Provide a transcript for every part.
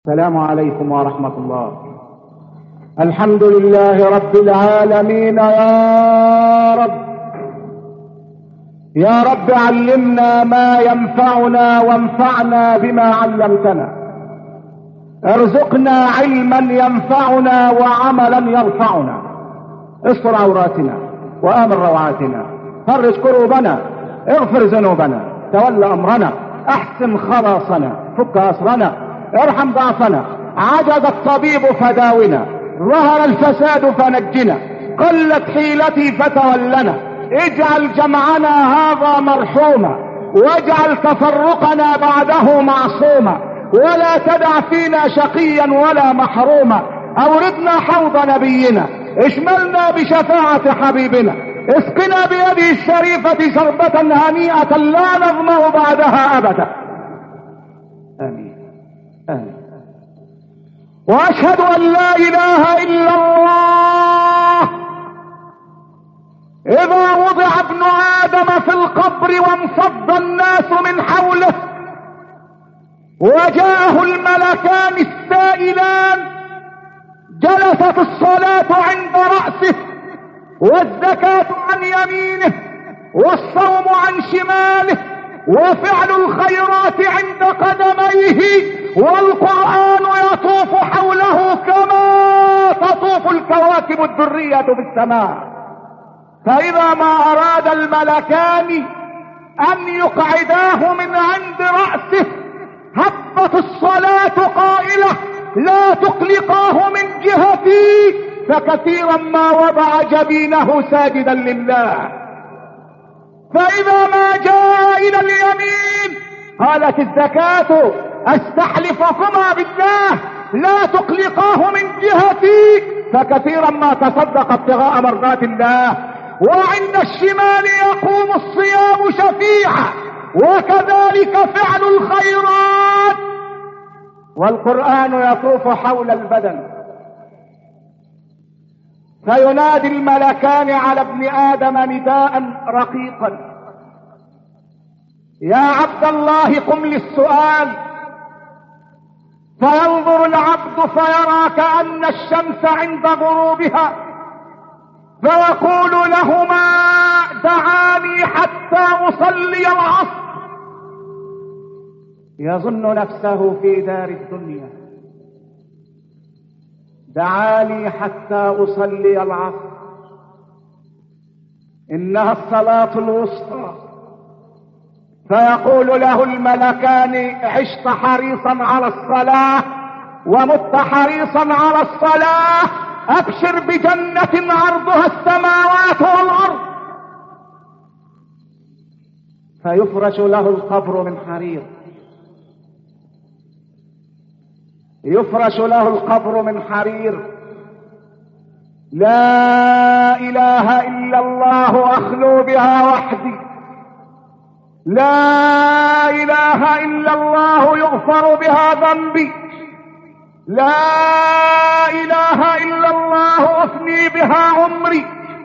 السلام عليكم ورحمة الله. الحمد لله رب العالمين. يا رب علمنا ما ينفعنا وانفعنا بما علمتنا. ارزقنا علما ينفعنا وعملا يرفعنا. استر عوراتنا وآمن روعاتنا. فرج كروبنا، اغفر ذنوبنا، تول امرنا، احسن خلاصنا، فك اسرنا، ارحم ضعفنا. عجز الطبيب فداونا، ظهر الفساد فنجنا، قلت حيلتي فتولنا. اجعل جمعنا هذا مرحوما، واجعل تفرقنا بعده معصوما، ولا تدع فينا شقيا ولا محروما. اوردنا حوض نبينا، اشملنا بشفاعة حبيبنا، اسقنا بيده الشريفة شربة هنيئة لا نظمأ بعدها ابدا. امين آمين. واشهد ان لا اله الا الله. اذا وضع ابن ادم في القبر وانفض الناس من حوله وجاءه الملكان السائلان، جلست الصلاة عند رأسه، والزكاة عن يمينه، والصوم عن شماله، وفعل الخيرات عند قدميه، والقرآن يطوف حوله كما تطوف الكواكب الدرية في السماء. فإذا ما أراد الملكان أن يقعداه من عند رأسه هبت الصلاة قائلة: لا تقلقاه من جهتي، فكثيرا ما وضع جبينه ساجدا لله. فإذا ما جاء إلى اليمين قالت الزكاة: استحلفكما بالله لا تقلقاه من جهتي، فكثيرا ما تصدق ابتغاء مرضات الله. وعند الشمال يقوم الصيام شفيعا، وكذلك فعل الخيرات. والقرآن يطوف حول البدن، فينادي الملكان على ابن آدم نداء رقيقا: يا عبد الله قم للسؤال. فينظر العبد فيرى كأن الشمس عند غروبها، فيقول لهما: دعاني حتى أصلي العصر. يظن نفسه في دار الدنيا: دعاني حتى أصلي العصر، إنها الصلاة الوسطى. فيقول له الملكان: عشت حريصا على الصلاة ومت حريصا على الصلاة، أبشر بجنة عرضها السماوات والأرض. فيفرش له القبر من حرير، يفرش له القبر من حرير. لا إله إلا الله أخلو بها وحدي، لا إله إلا الله يغفر بها ذنبي، لا إله إلا الله أفني بها عمري،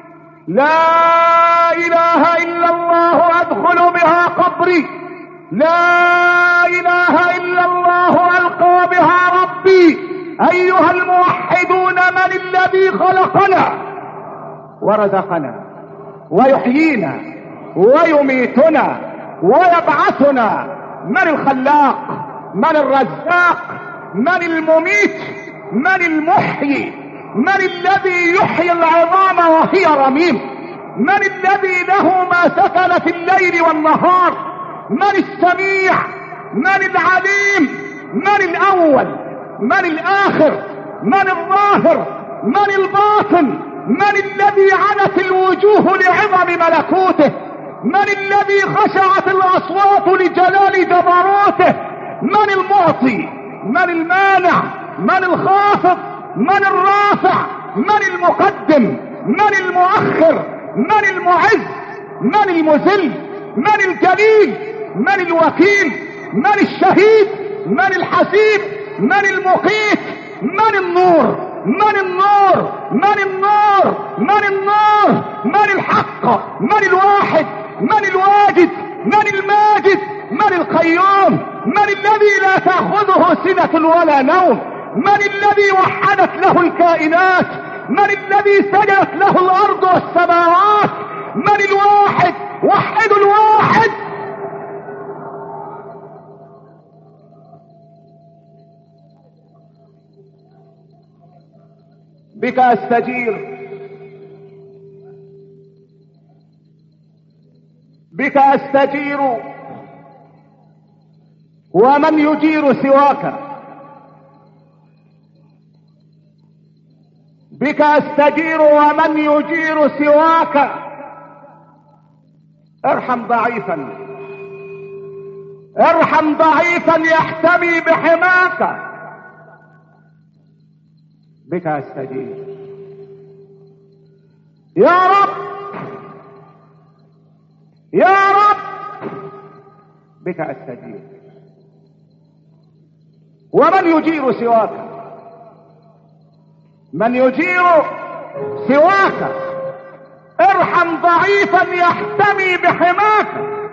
لا إله إلا الله أدخل بها قبري، لا إله إلا الله ألقى بها ربي. أيها الموحدون، من الذي خلقنا ورزقنا ويحيينا ويميتنا ويبعثنا؟ من الخلاق؟ من الرزاق؟ من المميت؟ من المحيي؟ من الذي يحيي العظام وهي رميم؟ من الذي له ما سكن في الليل والنهار؟ من السميع؟ من العليم؟ من الأول؟ من الآخر؟ من الظاهر؟ من الباطن؟ من الذي عنت الوجوه لعظم ملكوته؟ من الذي خشعت الأصوات لجلال جبروته؟ من المعطي؟ من المانع؟ من الخافض؟ من الرافع؟ من المقدم؟ من المؤخر؟ من المعز؟ من المذل؟ من الجليل؟ من الوكيل؟ من الشهيد؟ من الحسيب؟ من المقيت؟ من النور؟ من النور؟ من النور؟ من النور؟ من الحق؟ من الواحد؟ من الواجد؟ من الماجد؟ من القيوم؟ من الذي لا تأخذه سنة ولا نوم؟ من الذي وحدت له الكائنات؟ من الذي سجدت له الأرض والسماوات؟ من الواحد؟ وحدوا الواحد. بك أستجير، بك أستجير، ومن يجير سواك؟ بك أستجير ومن يجير سواك؟ ارحم ضعيفا، ارحم ضعيفا يحتمي بحماك. بك أستجير يا رب، يا رب، بك أستجير، ومن يجير سواك؟ من يجير سواك؟ ارحم ضعيفا يحتمي بحماك.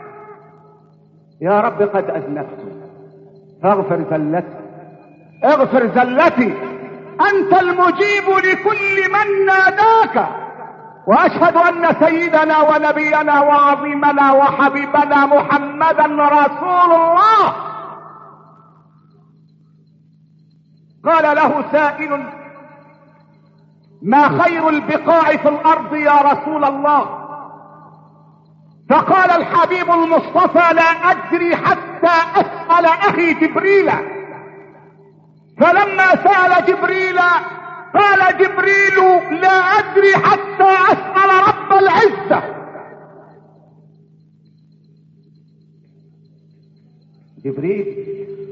يا رب قد أذنبت فاغفر زلتي، اغفر زلتي، أنت المجيب لكل من ناداك. وأشهد أن سيدنا ونبينا وعظيمنا وحبيبنا محمدا رسول الله. قال له سائل: ما خير البقاع في الأرض يا رسول الله؟ فقال الحبيب المصطفى: لا أدري حتى أسأل أخي جبريل. فلما سأل جبريل قال جبريل: لا أدري حتى أسأل رب العزة. جبريل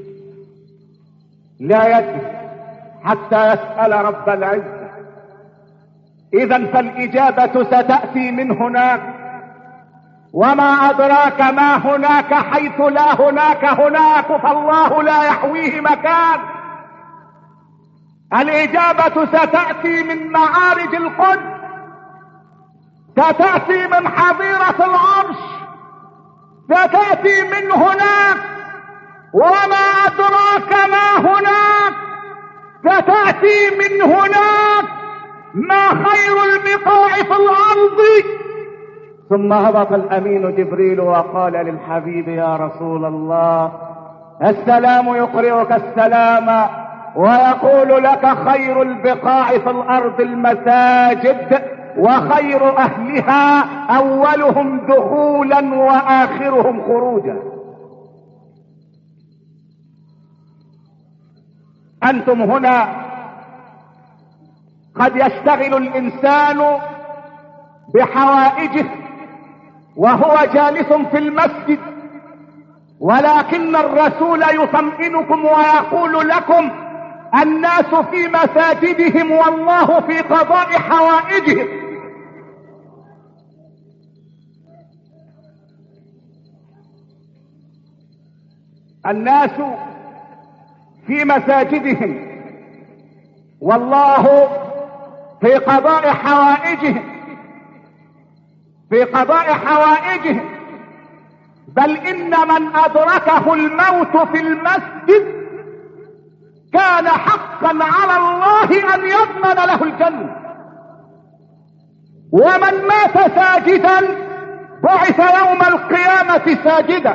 لا يدري حتى يسأل رب العزة. إذن فالإجابة ستأتي من هناك، وما أدراك ما هناك حيث لا هناك هناك، فالله لا يحويه مكان. الإجابة ستأتي من معارج القدس، ستأتي من حظيرة العرش، ستأتي من هناك، وما أدراك ما هناك، ستأتي من هناك. ما خير البقاع في الأرض؟ ثم هبط الأمين جبريل وقال للحبيب: يا رسول الله، السلام يقرئك السلام ويقول لك خير البقاع في الأرض المساجد، وخير أهلها أولهم دخولا وآخرهم خروجا. أنتم هنا قد يشتغل الإنسان بحوائجه وهو جالس في المسجد، ولكن الرسول يطمئنكم ويقول لكم: الناس في مساجدهم والله في قضاء حوائجهم. الناس في مساجدهم والله في قضاء حوائجهم، في قضاء حوائجهم. بل إن من أدركه الموت في المسجد كان حقا على الله أن يضمن له الجنة. ومن مات ساجدا بعث يوم القيامة ساجدا.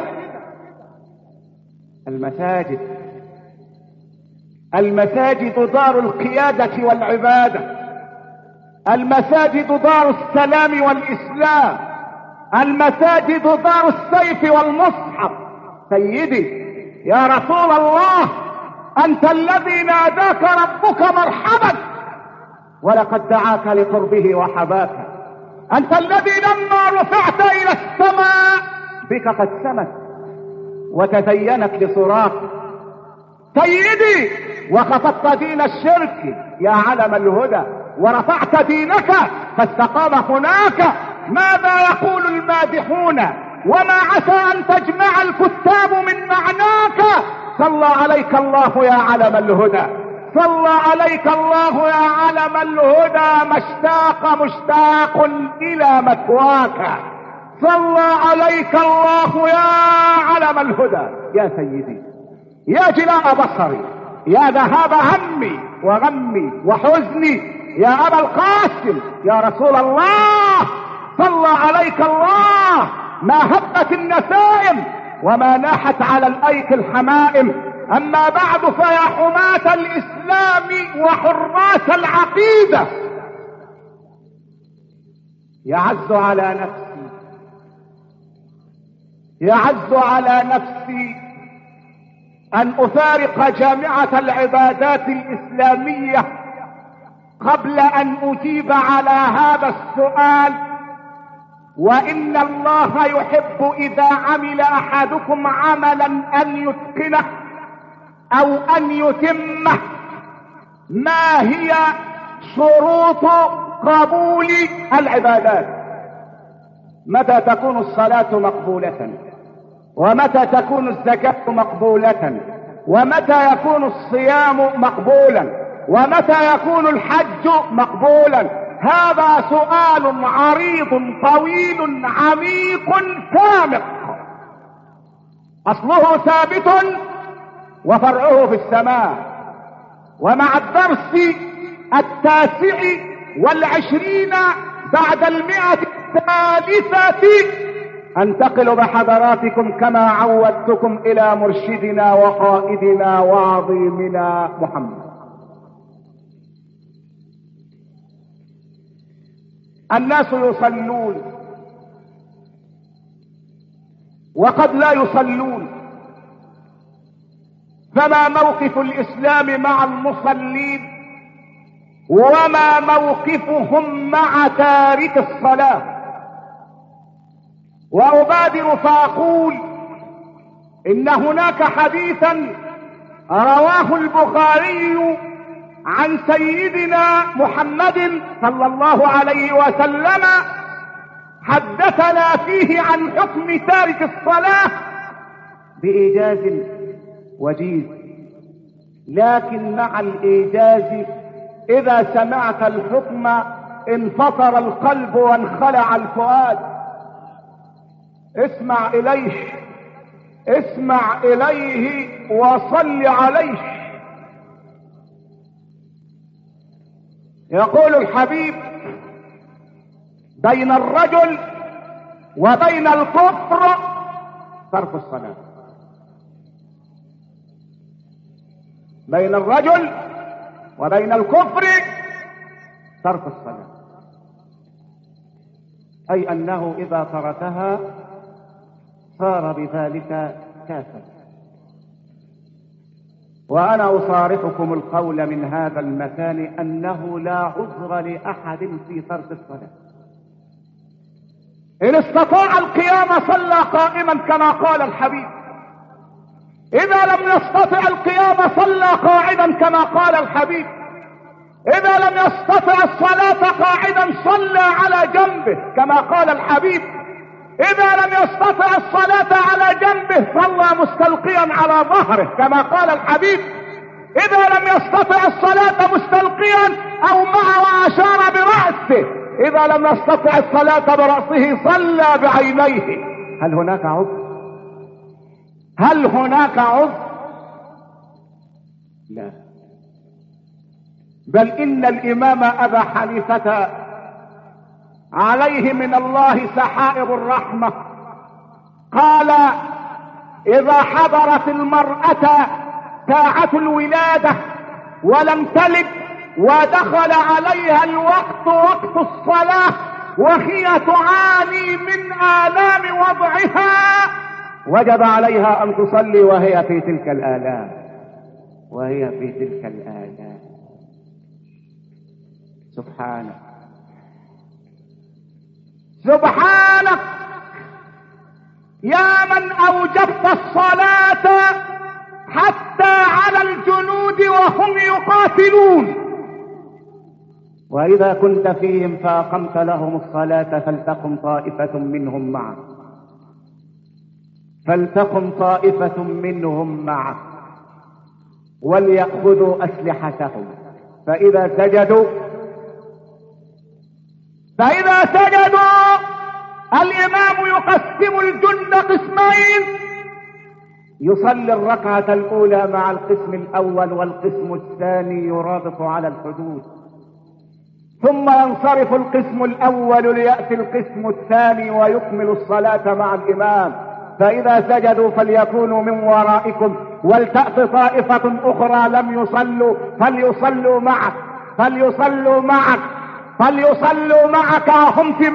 المساجد دار القيادة والعبادة، المساجد دار السلام والإسلام، المساجد دار السيف والمصحف. سيدي يا رسول الله، أنت الذي ناداك ربك مرحبا ولقد دعاك لقربه وحباك. أنت الذي لما رفعت إلى السماء بك قد سمت وتزينت لصراخ. سيدي وخفضت دين الشرك يا علم الهدى، ورفعت دينك فاستقام هناك. ماذا يقول المادحون وما عسى أن تجمع الكتاب من معناك؟ صلى عليك الله يا علم الهدى، صلى عليك الله يا علم الهدى. مشتاق إلى مثواك، صلى عليك الله يا علم الهدى، يا سيدي، يا جلاء بصري، يا ذهاب همي وغمي وحزني، يا أبا القاسم، يا رسول الله، صلى عليك الله. ما هبت النسائم وما ناحت على الأيك الحمائم. أما بعد، فيا حماة الإسلام وحراس العقيدة، يعز على نفسي، يعز على نفسي أن أفارق جامعة العبادات الإسلامية قبل أن أجيب على هذا السؤال. وإن الله يحب إذا عمل أحدكم عملا أن يتقنه أو أن يتمه. ما هي شروط قبول العبادات؟ متى تكون الصلاة مقبولة؟ ومتى تكون الزكاة مقبولة؟ ومتى يكون الصيام مقبولا؟ ومتى يكون الحج مقبولا؟ هذا سؤال عريض طويل عميق سامق، أصله ثابت وفرعه في السماء. ومع الدرس 29 بعد 100 الثالثة انتقل بحضراتكم كما عودتكم إلى مرشدنا وقائدنا وعظيمنا محمد. الناس يصلون وقد لا يصلون، فما موقف الإسلام مع المصلين وما موقفهم مع تارك الصلاة؟ وأبادر فأقول إن هناك حديثا رواه البخاري عن سيدنا محمد صلى الله عليه وسلم، حدثنا فيه عن حكم تارك الصلاة بإيجاز وجيز. لكن مع الإيجاز إذا سمعت الحكم انفطر القلب وانخلع الفؤاد. اسمع إليه، اسمع إليه وصل عليه. يقول الحبيب: بين الرجل وبين الكفر ترك الصلاة. بين الرجل وبين الكفر ترك الصلاة، أي أنه إذا تركها صار بذلك كافر. وأنا أصارحكم القول من هذا المكان أنه لا عذر لأحد في ترك الصلاة. إن استطاع القيام صلى قائما كما قال الحبيب، إذا لم يستطع القيام صلى قاعدا كما قال الحبيب، إذا لم يستطع الصلاة قاعدا صلى على جنبه كما قال الحبيب، إذا لم يستطع الصلاة على جنبه صلى مستلقيا على ظهره كما قال الحبيب، إذا لم يستطع الصلاة مستلقيا أو معه أشار برأسه، إذا لم يستطع الصلاة برأسه صلى بعينيه. هل هناك عذر؟ هل هناك عذر؟ لا، بل إن الإمام أبا حنيفة عليه من الله سحائب الرحمة قال: إذا حضرت المرأة ساعة الولادة ولم تلد ودخل عليها الوقت وقت الصلاة وهي تعاني من آلام وضعها، وجب عليها أن تصلي وهي في تلك الآلام، وهي في تلك الآلام. سبحانك سبحانك يا من أوجبت الصلاة حتى على الجنود وهم يقاتلون، وإذا كنت فيهم فأقمت لهم الصلاة فلتقم طائفة منهم معك، فلتقم طائفة منهم معك وليأخذوا أسلحتهم، فإذا سجدوا الامام يقسم الجند قسمين، يصلي الركعة الاولى مع القسم الاول والقسم الثاني يرابط على الحدود، ثم ينصرف القسم الاول ليأتي القسم الثاني ويكمل الصلاة مع الامام. فاذا سجدوا فليكونوا من ورائكم ولتأت طائفة اخرى لم يصلوا فليصلوا معك وهم في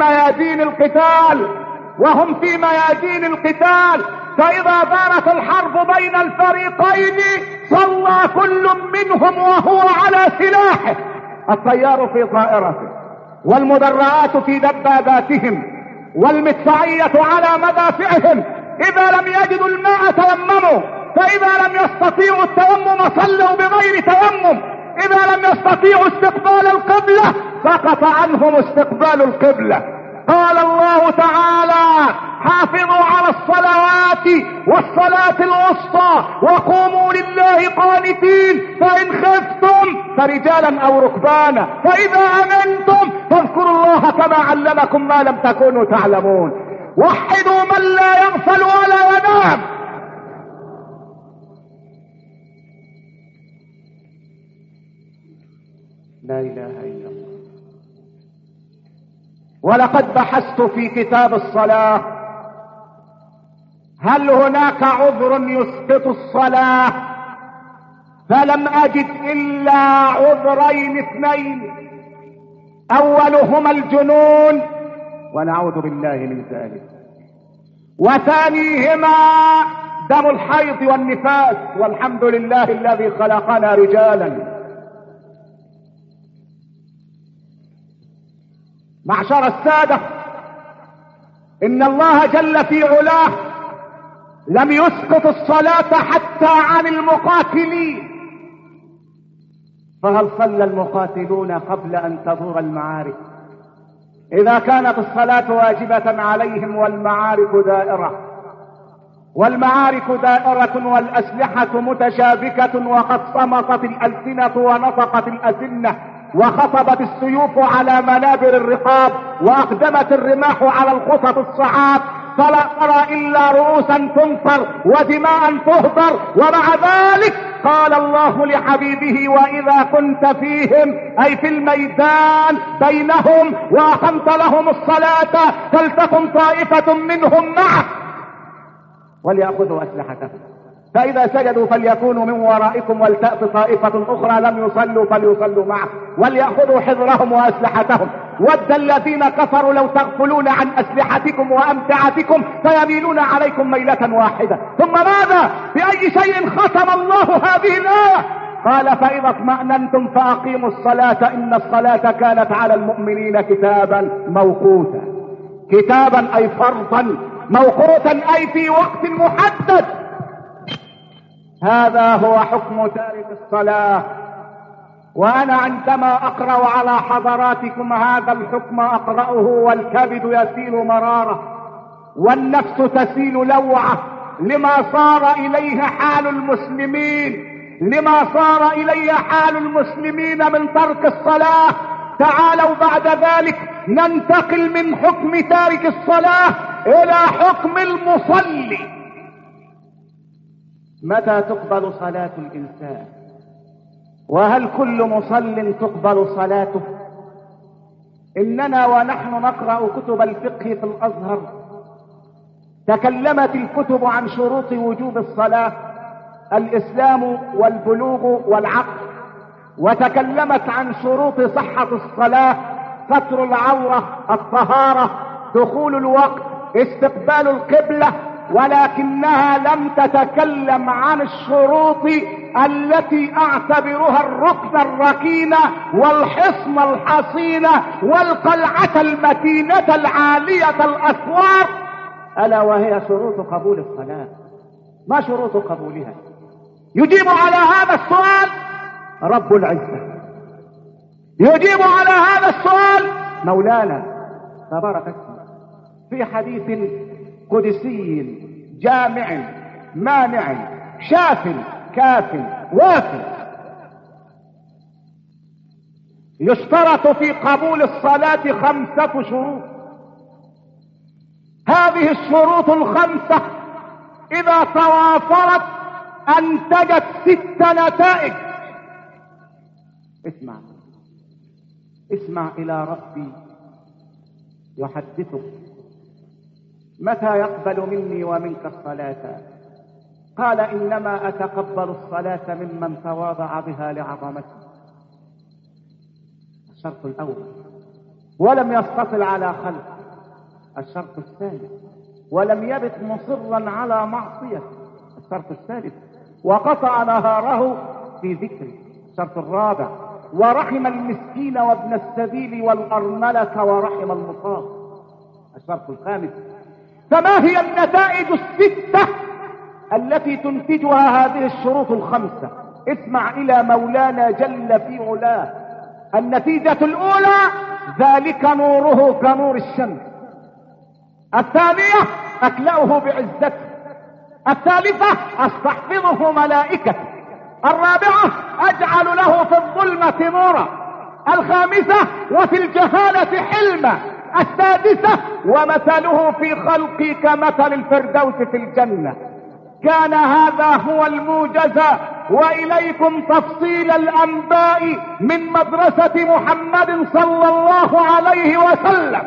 ميادين القتال. فاذا دارت الحرب بين الفريقين صلى كل منهم وهو على سلاحه، الطيار في طائرته والمدرعات في دباباتهم والمدفعية على مدافعهم. اذا لم يجدوا الماء تيمموا، فاذا لم يستطيعوا التيمم صلوا بغير تيمم، اذا لم يستطيعوا استقبال القبلة سقط عنهم استقبال القبلة. قال الله تعالى: حافظوا على الصلوات والصلاة الوسطى وقوموا لله قانتين، فإن خفتم فرجالا أو ركبانا فإذا أمنتم فاذكروا الله كما علمكم ما لم تكونوا تعلمون. وحدوا من لا يغفل ولا ينام. لا إله إلا الله. ولقد بحثت في كتاب الصلاة هل هناك عذر يسقط الصلاة، فلم أجد إلا عذرين اثنين، أولهما الجنون ونعوذ بالله من ذلك، وثانيهما دم الحيض والنفاس، والحمد لله الذي خلقنا رجالا. معشر السادة، إن الله جل في علاه لم يسقط الصلاة حتى عن المقاتلين، فهل صلى المقاتلون قبل أن تدور المعارك؟ إذا كانت الصلاة واجبة عليهم والمعارك دائرة والأسلحة متشابكة، وقد صمتت الألسنة ونطقت الأسنة وخطبت السيوف على منابر الرقاب وأقدمت الرماح على الخطط الصعاب، فلا ترى إلا رؤوسا تنصر ودماء تهدر. ومع ذلك قال الله لحبيبه: وإذا كنت فيهم أي في الميدان بينهم وأقمت لهم الصلاة فلتكن طائفة منهم معك وليأخذوا أسلحتهم، فإذا سجدوا فليكونوا من ورائكم ولتأت طائفة أخرى لم يصلوا فليصلوا معك وليأخذوا حذرهم وأسلحتهم. ود الذين كفروا لو تغفلون عن أسلحتكم وأمتعتكم فيميلون عليكم ميلة واحدة. ثم ماذا؟ بأي شيء ختم الله هذه الآية؟ قال: فإذا اطمأننتم فأقيموا الصلاة إن الصلاة كانت على المؤمنين كتابا موقوتا. كتابا أي فرضا، موقوتا أي في وقت محدد. هذا هو حكم تارك الصلاة. وأنا عندما أقرأ على حضراتكم هذا الحكم أقرأه والكبد يسيل مرارة والنفس تسيل لوعة لما صار إليه حال المسلمين من ترك الصلاة. تعالوا بعد ذلك ننتقل من حكم تارك الصلاة إلى حكم المصلي. متى تقبل صلاة الإنسان؟ وهل كل مصل تقبل صلاته؟ إننا ونحن نقرأ كتب الفقه في الأزهر تكلمت الكتب عن شروط وجوب الصلاة: الإسلام والبلوغ والعقل. وتكلمت عن شروط صحة الصلاة: ستر العورة، الطهارة، دخول الوقت، استقبال القبلة. ولكنها لم تتكلم عن الشروط التي اعتبرها الركن الركين والحصن الحصين والقلعة المتينة العالية الأسوار، ألا وهي شروط قبول الصلاة. ما شروط قبولها؟ يجيب على هذا السؤال رب العزة، يجيب على هذا السؤال مولانا تبارك اسمه في حديث قدسي جامع مانع شاف كاف وافٍ. يشترط في قبول الصلاة 5 شروط. هذه الشروط الخمسة إذا توافرت أنتجت 6 نتائج. اسمع إلى ربي يحدثك. متى يقبل مني ومنك الصلاة؟ قال إنما أتقبل الصلاة ممن تواضع بها لعظمته. الشرط الأول ولم يستطل على خلق. الشرط الثاني ولم يبت مصرا على معصية. الشرط الثالث وقطع نهاره في ذكره. الشرط الرابع ورحم المسكين وابن السبيل والأرملة ورحم المصاب. الشرط الخامس فما هي النتائج 6 التي تنتجها هذه الشروط الخمسة؟ اسمع إلى مولانا جل في علاه. النتيجة الأولى ذلك نوره كنور الشمس. الثانية أكلأه بعزته. الثالثة أستحفظه ملائكته. الرابعة أجعل له في الظلمة نورا. الخامسة وفي الجهالة حلما. السادسة ومثله في خلقي كمثل الفردوس في الجنة. كان هذا هو الموجز، وإليكم تفصيل الأنباء من مدرسة محمد صلى الله عليه وسلم.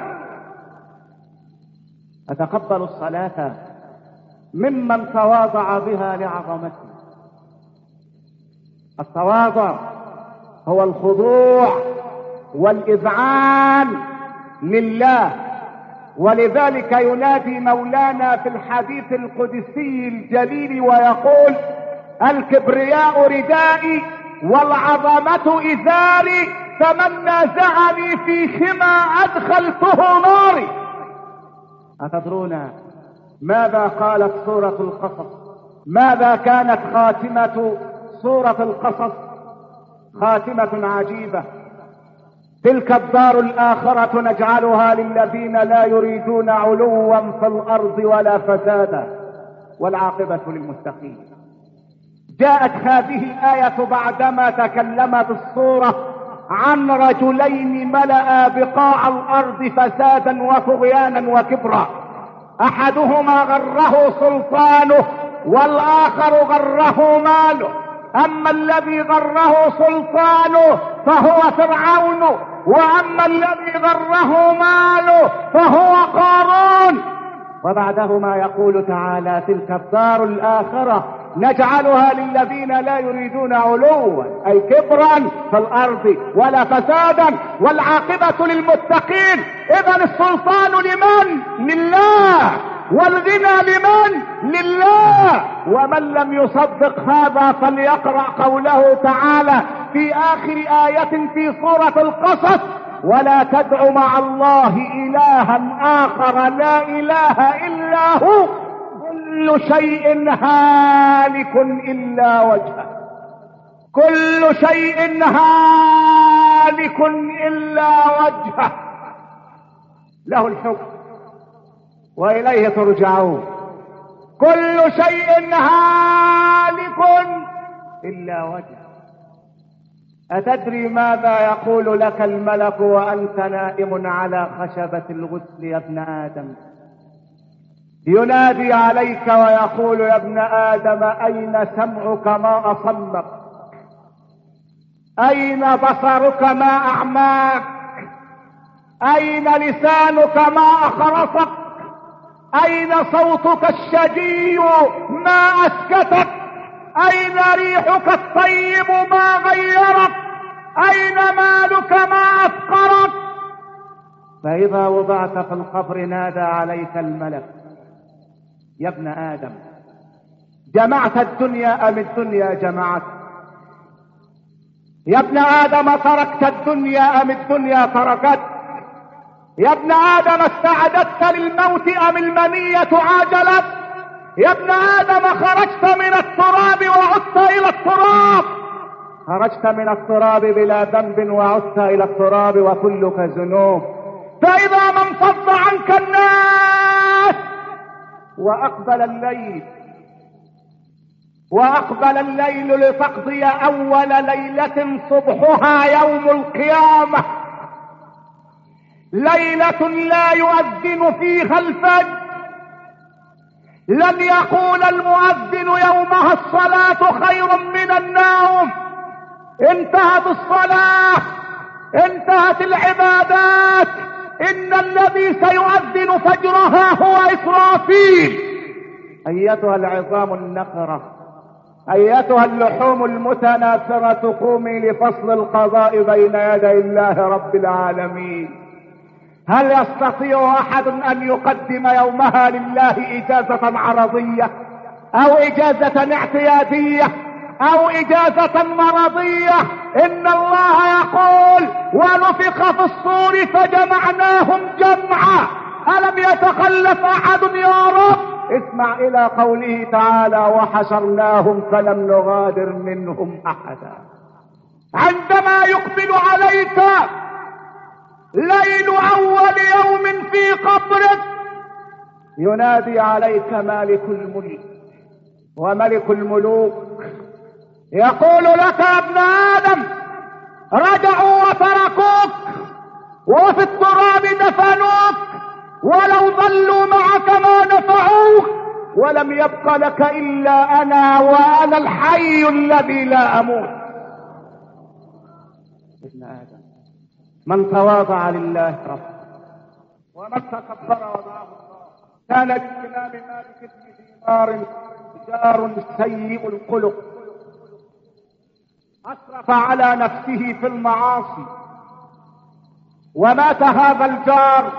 أتقبل الصلاة ممن تواضع بها لعظمته. التواضع هو الخضوع والإذعان لله، ولذلك ينادي مولانا في الحديث القدسي الجليل ويقول الكبرياء ردائي والعظمة إزاري، فمن نازعني فيهما أدخلته ناري. أتدرون ماذا قالت سورة القصص؟ ماذا كانت خاتمة سورة القصص؟ خاتمة عجيبة. تلك الدار الآخرة نجعلها للذين لا يريدون علوا في الأرض ولا فسادا والعاقبة للمتقين. جاءت هذه الآية بعدما تكلمت السورة عن رجلين ملأ بقاع الأرض فسادا وطغيانا وكبرا. أحدهما غره سلطانه والآخر غره ماله. أما الذي غره سلطانه فهو فرعون، وأما الذي غره ماله فهو قارون. وبعدهما يقول تعالى تلك الدار الآخرة نجعلها للذين لا يريدون علوا أي كبرا في الأرض ولا فسادا والعاقبة للمتقين. إذن السلطان لمن؟ لله، والغنى لمن؟ لله. ومن لم يصدق هذا فليقرأ قوله تعالى في آخر آية في سورة القصص ولا تدع مع الله إلها آخر لا إله إلا هو كل شيء هالك إلا وجهه. كل شيء هالك إلا وجهه له الحكم وإليه ترجعون. كل شيء هالك إلا وجهه. أتدري ماذا يقول لك الملك وأنت نائم على خشبة الغسل يا ابن آدم؟ ينادي عليك ويقول يا ابن آدم أين سمعك ما أصمك؟ أين بصرك ما أعماك؟ أين لسانك ما أخرسك؟ أين صوتك الشجي ما أسكتك؟ أين ريحك الطيب ما غيرك؟ أين مالك ما أفقرك؟ فإذا وضعت في القبر نادى عليك الملك يا ابن آدم جمعت الدنيا أم الدنيا جمعت؟ يا ابن آدم تركت الدنيا أم الدنيا تركت؟ يا ابن آدم استعددت للموت أم المنية عاجلت؟ يا ابن آدم خرجت من التراب وعدت إلى التراب. خرجت من التراب بلا ذنب وعدت إلى التراب وكلك ذنوب. فإذا ما انفض عنك الناس وأقبل الليل لتقضي أول ليلة صبحها يوم القيامة، ليلة لا يؤذن فيها الفجر لن يقول المؤذن يومها الصلاة خير من النوم. انتهت الصلاة، انتهت العبادات. ان الذي سيؤذن فجرها هو اسرافيل. ايتها العظام النخرة، ايتها اللحوم المتناثرة، قومي لفصل القضاء بين يدي الله رب العالمين. هل يستطيع احد ان يقدم يومها لله اجازة عرضية او اجازة اعتيادية او اجازة مرضية؟ ان الله يقول ونفخ في الصور فجمعناهم جمعا. الم يتخلف احد يا رب؟ اسمع الى قوله تعالى وحشرناهم فلم نغادر منهم احدا. عندما يقبل عليك ليل اول يوم في قبرك ينادي عليك مالك الملك وملك الملوك، يقول لك يا ابن ادم رجعوا وتركوك وفي التراب دفنوك، ولو ظلوا معك ما نفعوك، ولم يبق لك الا انا وانا الحي الذي لا اموت. ابن ادم من تواضع لله رب ومن تكبر وضعه الله. كان للامام مالك بن دينار جار سيء الخلق، اسرف على نفسه في المعاصي، ومات هذا الجار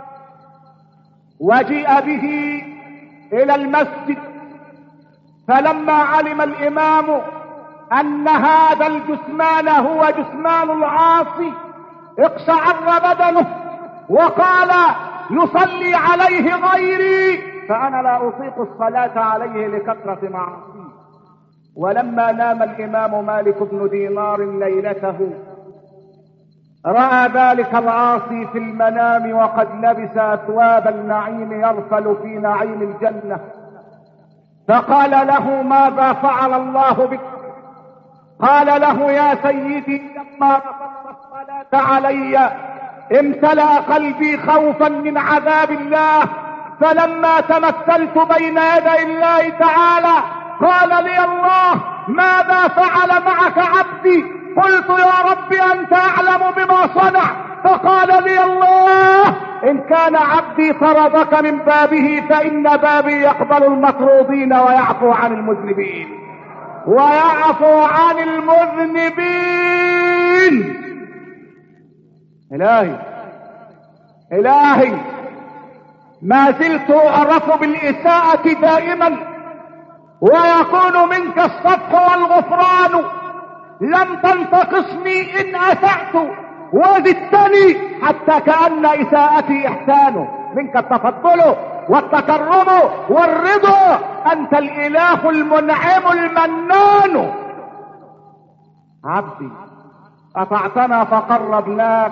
وجيء به الى المسجد. فلما علم الامام ان هذا الجثمان هو جثمان العاصي اقشعر بدنه وقال يصلي عليه غيري فانا لا اطيق الصلاة عليه لكثرة معاصيه. ولما نام الامام مالك بن دينار ليلته رأى ذلك العاصي في المنام وقد لبس اثواب النعيم يرفل في نعيم الجنة، فقال له ماذا فعل الله بك؟ قال له يا سيدي لما رفضت الصلاة علي امتلأ قلبي خوفا من عذاب الله، فلما تمثلت بين يدي الله تعالى قال لي الله ماذا فعل معك عبدي؟ قلت يا رب انت اعلم بما صنع. فقال لي الله ان كان عبدي طردك من بابه فان بابي يقبل المطرودين ويعفو عن المذنبين ويعفو عن المذنبين. الهي ما زلت اعرف بالاساءة دائما ويكون منك الصفح والغفران. لم تنتقصني ان اسأت وزدتني حتى كأن اساءتي احسان، منك التفضل والتكرم والرضا، انت الاله المنعم المنان. عبدي اطعتنا فقربناك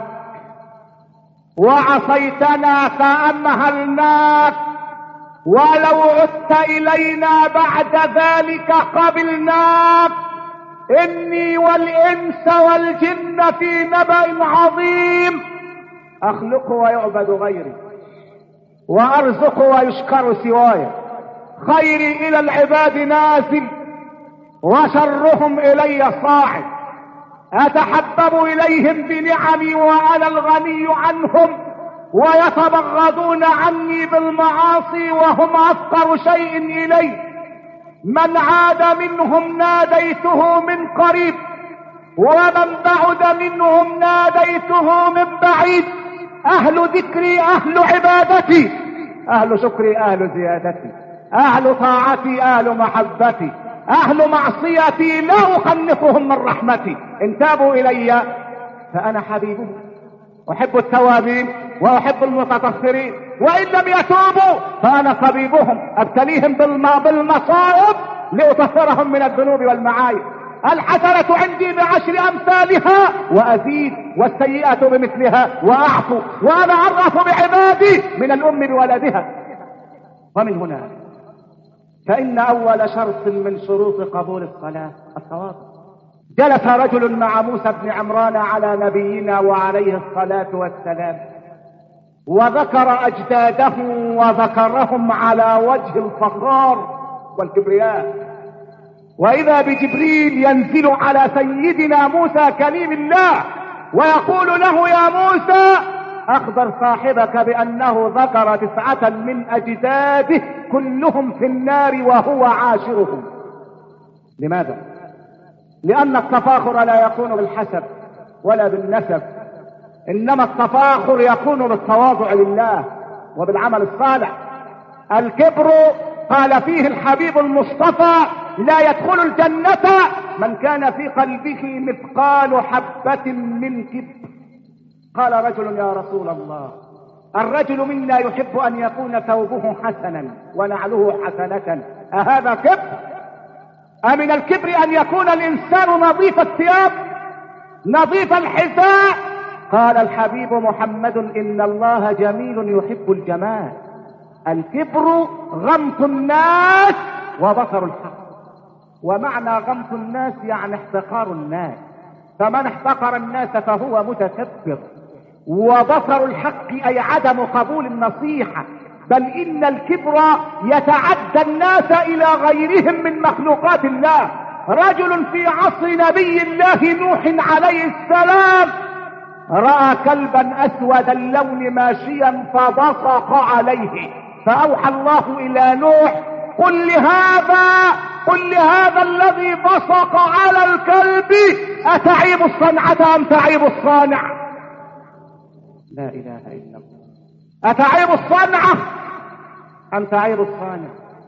وعصيتنا فامهلناك، ولو عدت الينا بعد ذلك قبلناك. اني والانس والجن في نبأ عظيم، اخلق ويعبد غيري وارزق ويشكر سواي، خيري الى العباد نازل وشرهم الي صاعد، اتحبب اليهم بنعمي وانا الغني عنهم، ويتبغضون عني بالمعاصي وهم افقر شيء الي. من عاد منهم ناديته من قريب، ومن بعد منهم ناديته من بعيد. اهل ذكري اهل عبادتي، اهل شكري اهل زيادتي، اهل طاعتي اهل محبتي، اهل معصيتي لا اخنقهم من رحمتي. ان تابوا الي فانا حبيبهم، احب التوابين واحب المتطهرين، وان لم يتوبوا فانا طبيبهم، ابتليهم بالمصائب لاطهرهم من الذنوب والمعايب. الحسنة عندي بعشر امثالها وازيد، والسيئة بمثلها واعفو، وانا اعرف بعبادي من الام بولدها. ومن هنا فان اول شرط من شروط قبول الصلاة الصواب. جلس رجل مع موسى بن عمران على نبينا وعليه الصلاة والسلام، وذكر أجداده وذكرهم على وجه الفخار والكبرياء. وإذا بجبريل ينزل على سيدنا موسى كليم الله ويقول له: يا موسى أخبر صاحبك بأنه ذكر 9 من أجداده كلهم في النار وهو عاشرهم. لماذا؟ لأن التفاخر لا يكون بالحسب ولا بالنسب، إنما التفاخر يكون بالتواضع لله وبالعمل الصالح. الكبر قال فيه الحبيب المصطفى: لا يدخل الجنة من كان في قلبه مثقال حبة من كبر. قال رجل: يا رسول الله، الرجل منا يحب أن يكون ثوبه حسنا ونعله حسنة، أهذا كبر؟ أمن الكبر أن يكون الإنسان نظيف الثياب نظيف الحذاء؟ قال الحبيب محمد: إن الله جميل يحب الجمال. الكبر غمط الناس وبصر الحق. ومعنى غمط الناس يعني احتقار الناس، فمن احتقر الناس فهو متكبر. وبصر الحق أي عدم قبول النصيحة، بل إن الكبر يتعدى الناس إلى غيرهم من مخلوقات الله. رجل في عصر نبي الله نوح عليه السلام رأى كلبا أسود اللون ماشيا فبصق عليه، فأوحى الله إلى نوح: قل لهذا الذي بصق على الكلب: أتعيب الصنعة أم تعيب الصانع؟ لا إله إلا الله. أتعيب الصنعة أم تعيب الصانع؟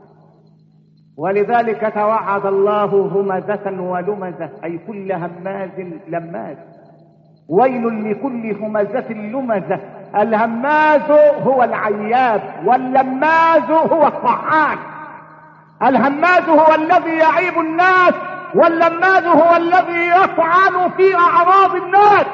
ولذلك توعد الله همزة ولمزة، أي كل هماز لماز. ويل لكل همزة لمزة. الهماز هو العياب، واللماز هو الطعان. الهماز هو الذي يعيب الناس، واللماز هو الذي يطعن في أعراض الناس.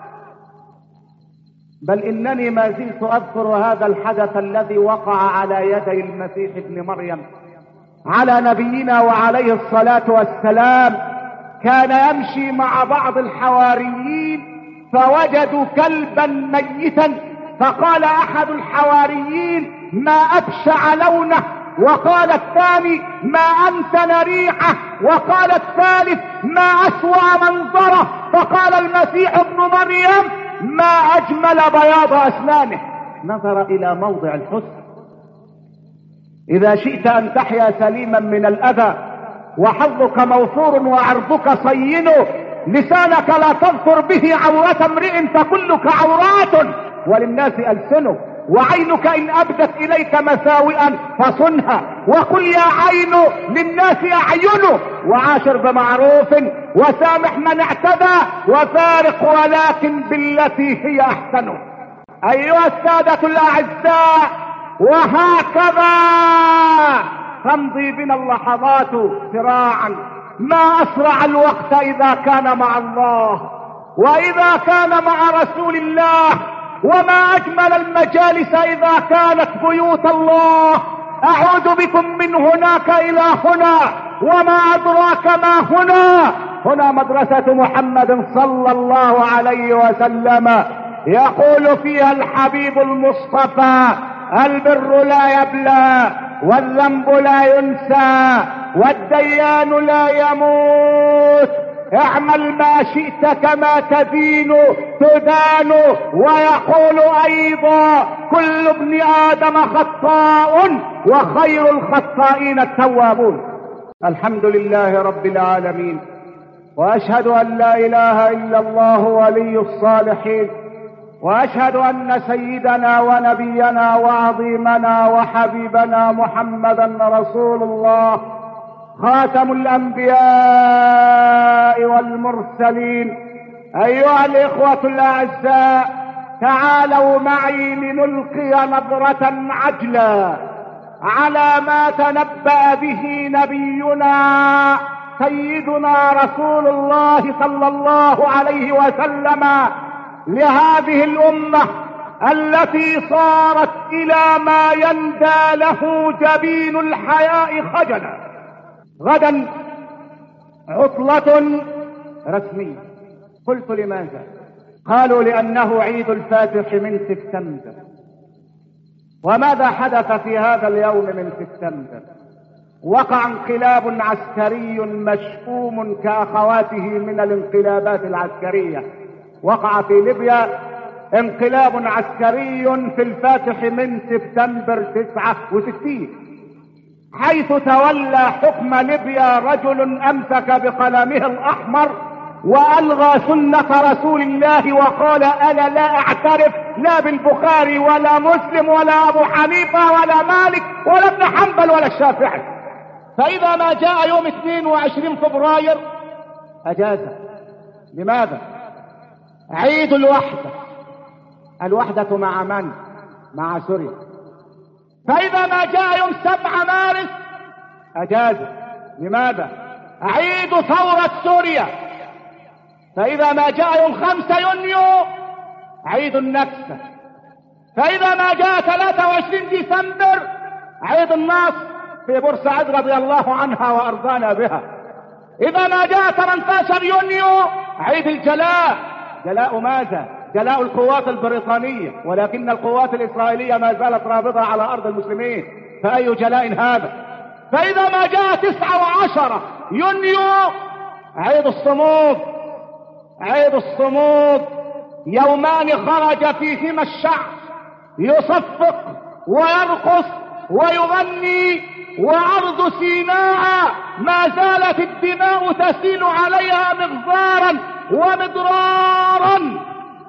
بل إنني ما زلت أذكر هذا الحدث الذي وقع على يدي المسيح ابن مريم على نبينا وعليه الصلاة والسلام. كان يمشي مع بعض الحواريين فوجدوا كلبا ميتا، فقال أحد الحواريين: ما أبشع لونه، وقال الثاني: ما أنتن ريحه، وقال الثالث: ما أسوأ منظره. فقال المسيح ابن مريم: ما أجمل بياض أسنانه. نظر إلى موضع الحسن. إذا شئت أن تحيا سليما من الأذى وحظك موفور وعرضك صين، لسانك لا تذكر به عورة امرئ فكلك عورات وللناس ألسنه، وعينك إن أبدت إليك مساوئا فصنها، وقل يا عين للناس أعين، وعاشر بمعروف وسامح من اعتدى، وفارق ولكن بالتي هي أحسن. أيها السادة الأعزاء، وهكذا تمضي بنا اللحظات سراعا. ما أسرع الوقت إذا كان مع الله وإذا كان مع رسول الله، وما أجمل المجالس إذا كانت بيوت الله. أعود بكم من هناك إلى هنا، وما أدراك ما هنا. هنا مدرسة محمد صلى الله عليه وسلم، يقول فيها الحبيب المصطفى: البر لا يبلى، والذنب لا ينسى، والديان لا يموت. اعمل ما شئت كما تدين تدان. ويقول ايضا: كل ابن ادم خطاء وخير الخطائين التوابون. الحمد لله رب العالمين، واشهد ان لا اله الا الله ولي الصالحين، واشهد ان سيدنا ونبينا وعظيمنا وحبيبنا محمدا رسول الله، خاتم الانبياء والمرسلين. ايها الاخوة الاعزاء، تعالوا معي لنلقي نظرة عجلة على ما تنبأ به نبينا سيدنا رسول الله صلى الله عليه وسلم لهذه الامة التي صارت الى ما يندى له جبين الحياء خجلا. غدا عطلة رسمية. قلت: لماذا؟ قالوا: لأنه عيد الفاتح من سبتمبر. وماذا حدث في هذا اليوم من سبتمبر؟ وقع انقلاب عسكري مشؤوم كأخواته من الانقلابات العسكرية. وقع في ليبيا انقلاب عسكري في الفاتح من سبتمبر 69، حيث تولى حكم ليبيا رجل امسك بقلمه الاحمر والغى سنة رسول الله وقال: انا لا اعترف لا بالبخاري ولا مسلم ولا ابو حنيفة ولا مالك ولا ابن حنبل ولا الشافعي. فاذا ما جاء يوم 22 فبراير اجازة. لماذا؟ عيد الوحدة. الوحدة مع من؟ مع سوريا. فاذا ما جاء يوم 7 مارس اجازة. لماذا؟ عيد ثورة سوريا. فاذا ما جاء يوم 5 يونيو عيد النكسة. فاذا ما جاء 23 ديسمبر عيد النصر في بورسعيد رضي الله عنها وارضانا بها. اذا ما جاء 18 يونيو عيد الجلاء. جلاء ماذا؟ جلاء القوات البريطانية، ولكن القوات الإسرائيلية ما زالت رابضة على أرض المسلمين، فأي جلاء هذا؟ فإذا ما جاء 9 و10 يونيو عيد الصمود. عيد الصمود يومان خرج فيهما الشعب يصفق ويرقص ويغني، وعرض سيناء ما زالت الدماء تسيل عليها مغزارا ومضرارا،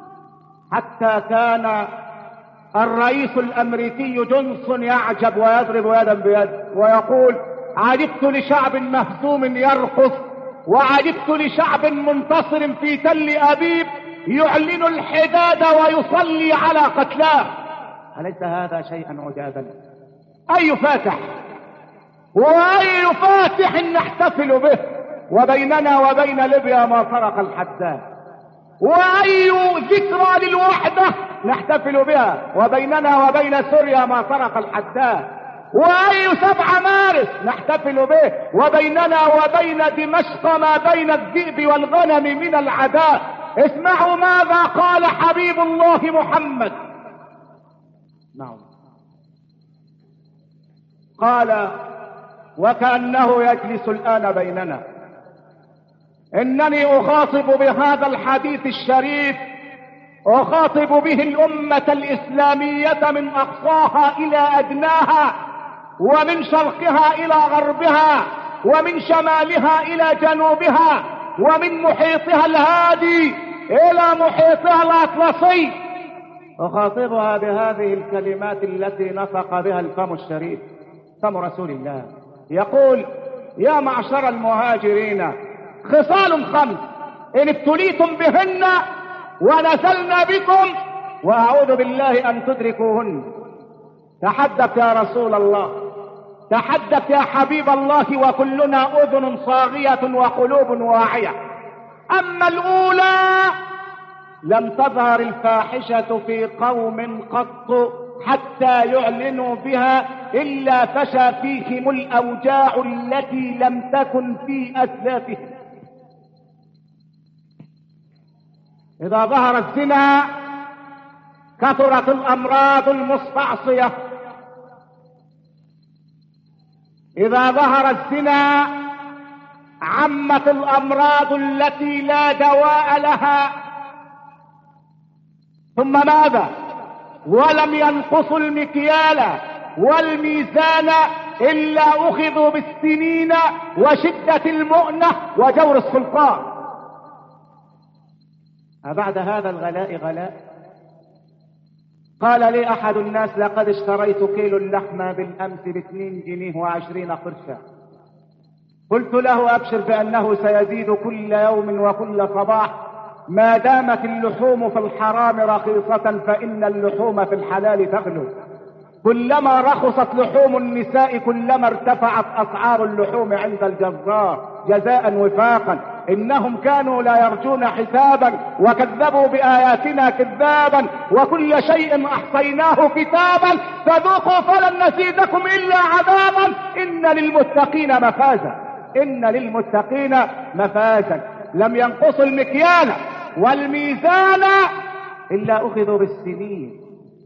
حتى كان الرئيس الامريكي جونسون يعجب ويضرب يدا بيد ويقول: عجبت لشعب مهزوم يرقص، وعجبت لشعب منتصر في تل ابيب يعلن الحداد ويصلي على قتلاه. أليس هذا شيئا عجابا؟ اي فاتح واي فاتح نحتفل به، وبيننا وبين ليبيا ما فرق الحداد. واي ذكرى للوحدة نحتفل بها، وبيننا وبين سوريا ما فرق الحداد. واي 7 مارس نحتفل به، وبيننا وبين دمشق ما بين الذئب والغنم من العداء. اسمعوا ماذا قال حبيب الله محمد. نعم، قال وكأنه يجلس الآن بيننا: إنني أخاطب بهذا الحديث الشريف، أخاطب به الأمة الإسلامية من أقصاها إلى أدناها، ومن شرقها إلى غربها، ومن شمالها إلى جنوبها، ومن محيطها الهادي إلى محيطها الأطلسي. أخاطبها بهذه الكلمات التي نطق بها الفم الشريف، فم رسول الله، يقول: يا معشر المهاجرين، خصال 5 إن ابتليتم بهن ونزلنا بكم وأعوذ بالله أن تدركوهن. تحدث يا رسول الله، تحدث يا حبيب الله، وكلنا أذن صاغية وقلوب واعية. أما الأولى لم تظهر الفاحشة في قوم قط حتى يعلنوا بها إلا فشى فيهم الأوجاع التي لم تكن في أسلافهم. إذا ظهر الزنا كثرت الأمراض المستعصية. إذا ظهر الزنا عمت الأمراض التي لا دواء لها. ثم ماذا؟ ولم ينقصوا المكيال والميزان إلا أخذوا بالسنين وشدة المؤنة وجور السلطان. أبعد هذا الغلاء غلاء؟ قال لي أحد الناس: لقد اشتريت كيلو اللحمة بالأمس ب2 جنيه و20 قرشا. قلت له: أبشر بأنه سيزيد كل يوم وكل صباح، ما دامت اللحوم في الحرام رخيصة فإن اللحوم في الحلال تغلو. كلما رخصت لحوم النساء كلما ارتفعت أسعار اللحوم عند الجزار جزاء وفاقا. إنهم كانوا لا يرجون حسابا وكذبوا بآياتنا كذابا، وكل شيء أحصيناه كتابا فذوقوا فلن نزيدكم إلا عذابا. إن للمتقين مفازا، إن للمتقين مفازا. لم ينقصوا المكيال والميزان إلا أخذوا بالسنين.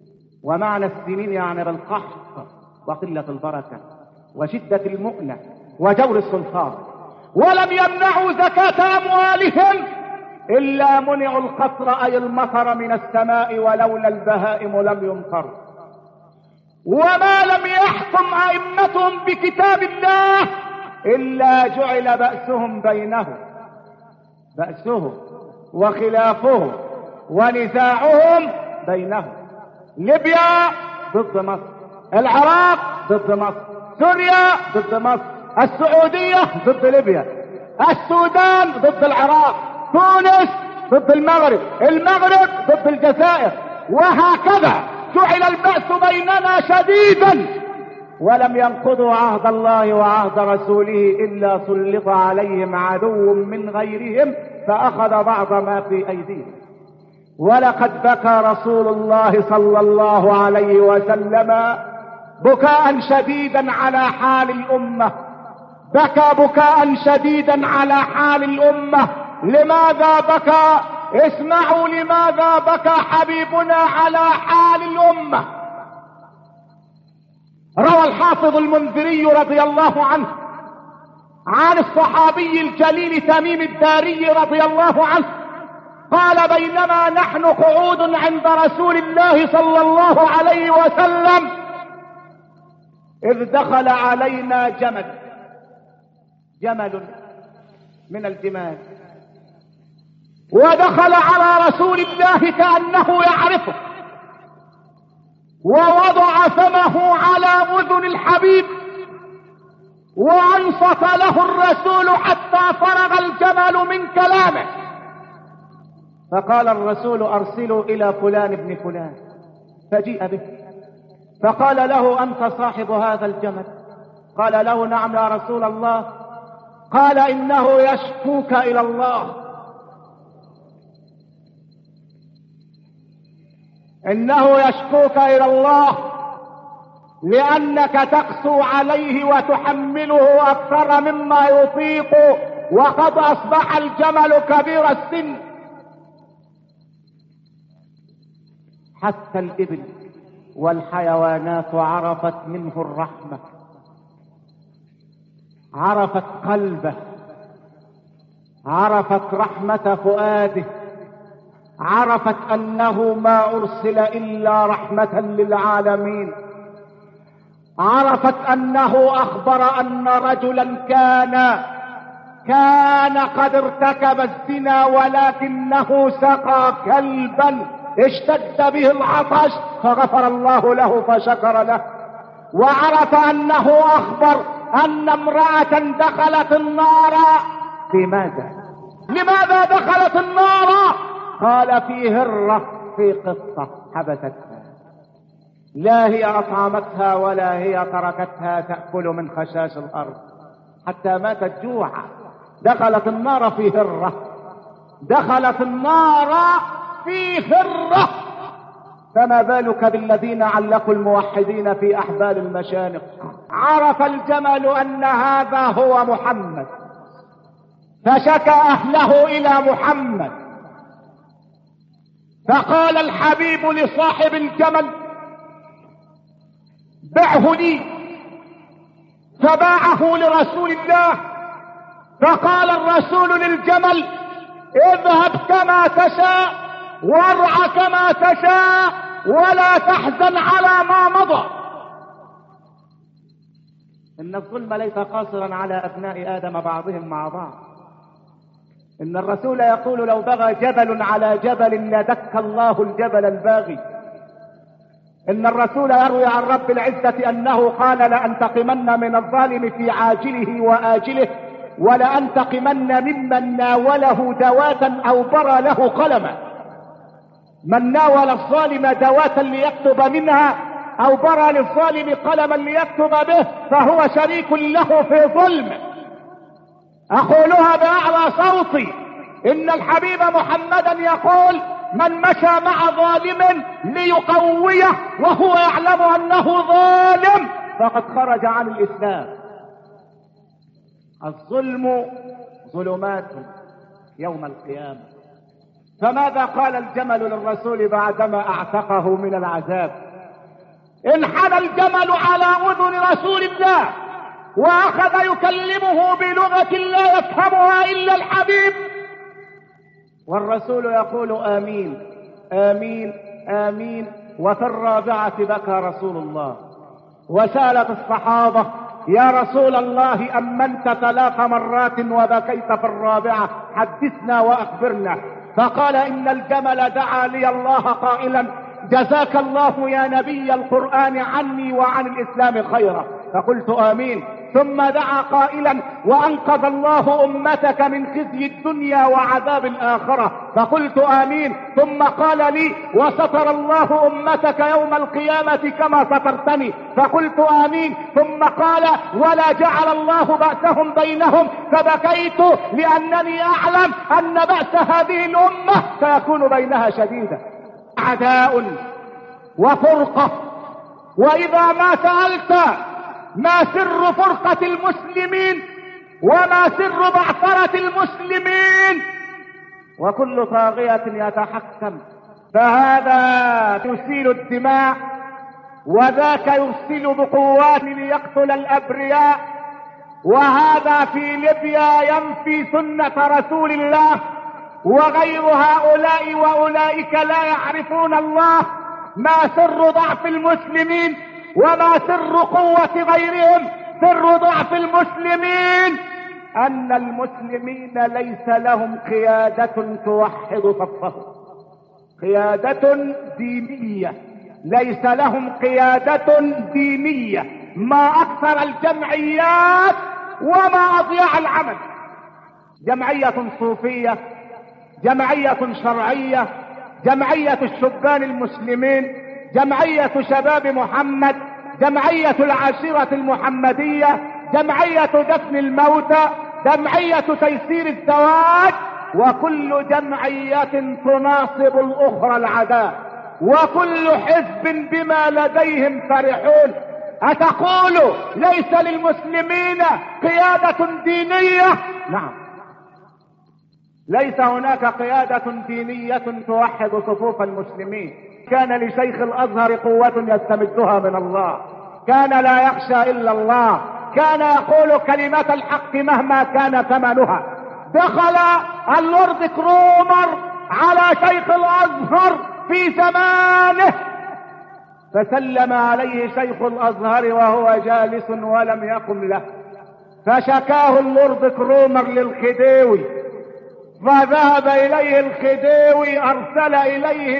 ومعنى السنين يعني بالقحط وقلة البركة وشدة المؤنة وجور السلطان. ولم يمنعوا زكاة أموالهم إلا منعوا القطر أي المطر من السماء، ولولا البهائم لم يمطر. وما لم يحكم أئمتهم بكتاب الله إلا جعل بأسهم بينهم، بأسهم وخلافهم ونزاعهم بينهم. ليبيا ضد مصر، العراق ضد مصر، سوريا ضد مصر، السعودية ضد ليبيا، السودان ضد العراق، تونس ضد المغرب، المغرب ضد الجزائر، وهكذا جعل البأس بيننا شديدا. ولم ينقضوا عهد الله وعهد رسوله إلا سلط عليهم عدو من غيرهم فأخذ بعض ما في أيديهم. ولقد بكى رسول الله صلى الله عليه وسلم بكاء شديدا على حال الأمة، بكى بكاء شديدا على حال الأمة. لماذا بكى؟ اسمعوا لماذا بكى حبيبنا على حال الأمة. روى الحافظ المنذري رضي الله عنه عن الصحابي الجليل تميم الداري رضي الله عنه قال: بينما نحن قعود عند رسول الله صلى الله عليه وسلم إذ دخل علينا جمل من الجمال، ودخل على رسول الله كأنه يعرفه، ووضع فمه على أذن الحبيب وأنصت له الرسول حتى فرغ الجمل من كلامه. فقال الرسول: أرسلوا إلى فلان ابن فلان، فجيء به فقال له: أنت صاحب هذا الجمل؟ قال له: نعم يا رسول الله. قال: إنه يشكوك إلى الله، إنه يشكوك إلى الله لأنك تقسو عليه وتحمله أكثر مما يطيق، وقد أصبح الجمل كبير السن. حتى الإبل والحيوانات عرفت منه الرحمة، عرفت قلبه، عرفت رحمة فؤاده، عرفت أنه ما أرسل إلا رحمة للعالمين، عرفت أنه أخبر أن رجلا كان قد ارتكب الزنا ولكنه سقى كلبا اشتد به العطش فغفر الله له فشكر له. وعرف أنه أخبر أن امرأة دخلت النار. لماذا دخلت النار؟ قال: في هرة، في قصة حبستها، لا هي أطعمتها ولا هي تركتها تأكل من خشاش الأرض حتى ماتت جوعا. دخلت النار في هرة، دخلت النار في هرة. فما بالك بالذين علقوا الموحدين في أحبال المشانق. عرف الجمل أن هذا هو محمد فشكى أهله إلى محمد، فقال الحبيب لصاحب الجمل: بعه لي، فباعه لرسول الله. فقال الرسول للجمل: اذهب كما تشاء وارع كما تشاء ولا تحزن على ما مضى. إن الظلم ليس قاصرا على أبناء آدم بعضهم مع بعض. إن الرسول يقول: لو بغى جبل على جبل لدك الله الجبل الباغي. إن الرسول يروي عن رب العزة أنه قال: لأنتقمن من الظالم في عاجله وآجله، ولأنتقمن ممن ناوله دواة أو برى له قلما. من ناول الظالم دواة ليكتب منها أو برى للظالم قلما ليكتب به فهو شريك له في ظلم. أقولها بأعلى صوتي: إن الحبيب محمدا يقول: من مشى مع ظالم ليقويه وهو يعلم أنه ظالم فقد خرج عن الإسلام. الظلم ظلمات يوم القيامة. فماذا قال الجمل للرسول بعدما اعتقه من العذاب؟ انحنى الجمل على اذن رسول الله واخذ يكلمه بلغة لا يفهمها الا الحبيب، والرسول يقول امين امين امين. وفي الرابعة بكى رسول الله، وسألت الصحابة يا رسول الله أمنت 3 مرات وبكيت في الرابعة، حدثنا وأخبرنا. فقال إن الجمل دعا لي الله قائلا جزاك الله يا نبي القرآن عني وعن الإسلام خيرا، فقلت آمين. ثم دعا قائلا وأنقذ الله أمتك من خزي الدنيا وعذاب الآخرة، فقلت آمين. ثم قال لي وستر الله أمتك يوم القيامة كما سترتني، فقلت آمين. ثم قال ولا جعل الله بأسهم بينهم، فبكيت لأنني أعلم أن بأس هذه الأمة سيكون بينها شديدا. عداء وفرقة، وإذا ما سألت ما سر فرقة المسلمين وما سر بعثرة المسلمين، وكل طاغية يتحكم، فهذا يسيل الدماء وذاك يرسل بقوات ليقتل الأبرياء، وهذا في ليبيا ينفي سنة رسول الله، وغير هؤلاء وأولئك لا يعرفون الله. ما سر ضعف المسلمين وما سر قوة غيرهم؟ سر ضعف المسلمين أن المسلمين ليس لهم قيادة توحد صفهم، قيادة دينية، ليس لهم قيادة دينية. ما أكثر الجمعيات وما أضيع العمل، جمعية صوفية، جمعية شرعية، جمعية الشبان المسلمين، جمعية شباب محمد، جمعية العاشرة المحمدية، جمعية دفن الموتى، جمعية تيسير الزواج، وكل جمعية تناصب الأخرى العداء، وكل حزب بما لديهم فرحون. أتقول ليس للمسلمين قيادة دينية؟ نعم، ليس هناك قيادة دينية توحد صفوف المسلمين. كان لشيخ الأزهر قوة يستمدها من الله، كان لا يخشى إلا الله، كان يقول كلمة الحق مهما كان ثمنها. دخل اللورد كرومر على شيخ الأزهر في زمانه، فسلم عليه شيخ الأزهر وهو جالس ولم يقم له، فشكاه اللورد كرومر للخديوي، فذهب إليه الخديوي، أرسل إليه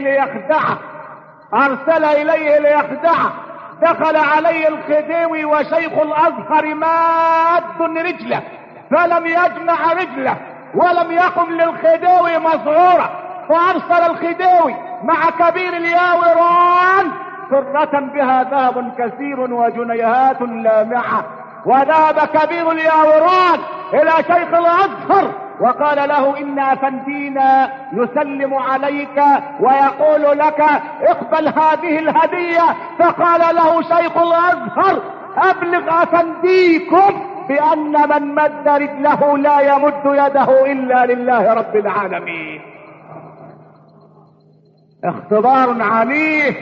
ليخدعه. دخل عليه الخديوي وشيخ الأزهر ماد رجله، فلم يجمع رجله ولم يقم للخديوي مذعورا، فأرسل الخديوي مع كبير الياوران سرة بها ذهب كثير وجنيهات لامعة، وذهب كبير الياوران إلى شيخ الأزهر وقال له إن أفندينا يسلم عليك ويقول لك اقبل هذه الهدية. فقال له شيخ الأزهر أبلغ أفنديكم بأن من مد رجله لا يمد يده إلا لله رب العالمين. اختبار عنيف،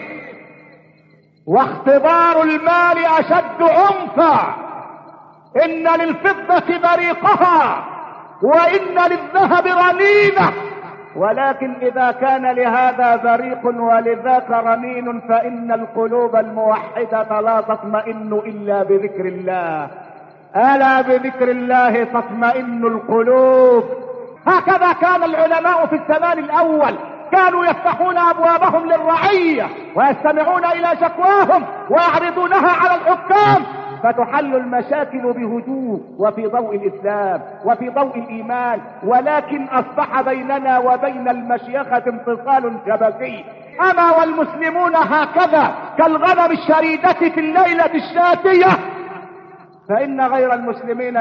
واختبار المال أشد عنفا. إن للفضة بريقها وإن للذهب رنينة، ولكن إذا كان لهذا بريق ولذاك رنين فإن القلوب الموحدة لا تطمئن إلا بذكر الله. ألا بذكر الله تطمئن القلوب. هكذا كان العلماء في الزمان الأول، كانوا يفتحون أبوابهم للرعية ويستمعون إلى شكواهم ويعرضونها على الحكام، فتحل المشاكل بهدوء وفي ضوء الإسلام وفي ضوء الإيمان. ولكن أصبح بيننا وبين المشيخة انفصال شبكي. أما والمسلمون هكذا كالغنم الشريدة في الليلة الشاتية، فإن غير المسلمين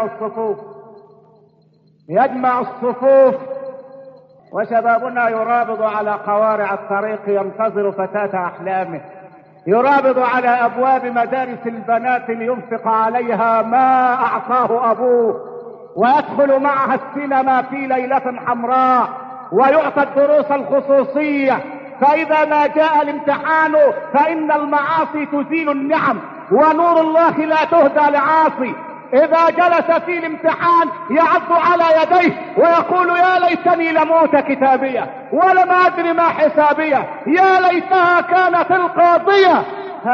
يجمع الصفوف وشبابنا يرابض على قوارع الطريق ينتظر فتاة أحلامه، يرابض على أبواب مدارس البنات لينفق عليها ما أعطاه أبوه، ويدخل معها السينما في ليلة حمراء، ويعطى الدروس الخصوصية. فإذا ما جاء الامتحان فإن المعاصي تزيل النعم، ونور الله لا تهدى لعاصي. إذا جلس في الامتحان يعض على يديه ويقول يا ليتني لموت كتابية ولم أدر ما حسابية، يا ليتها كانت القاضية.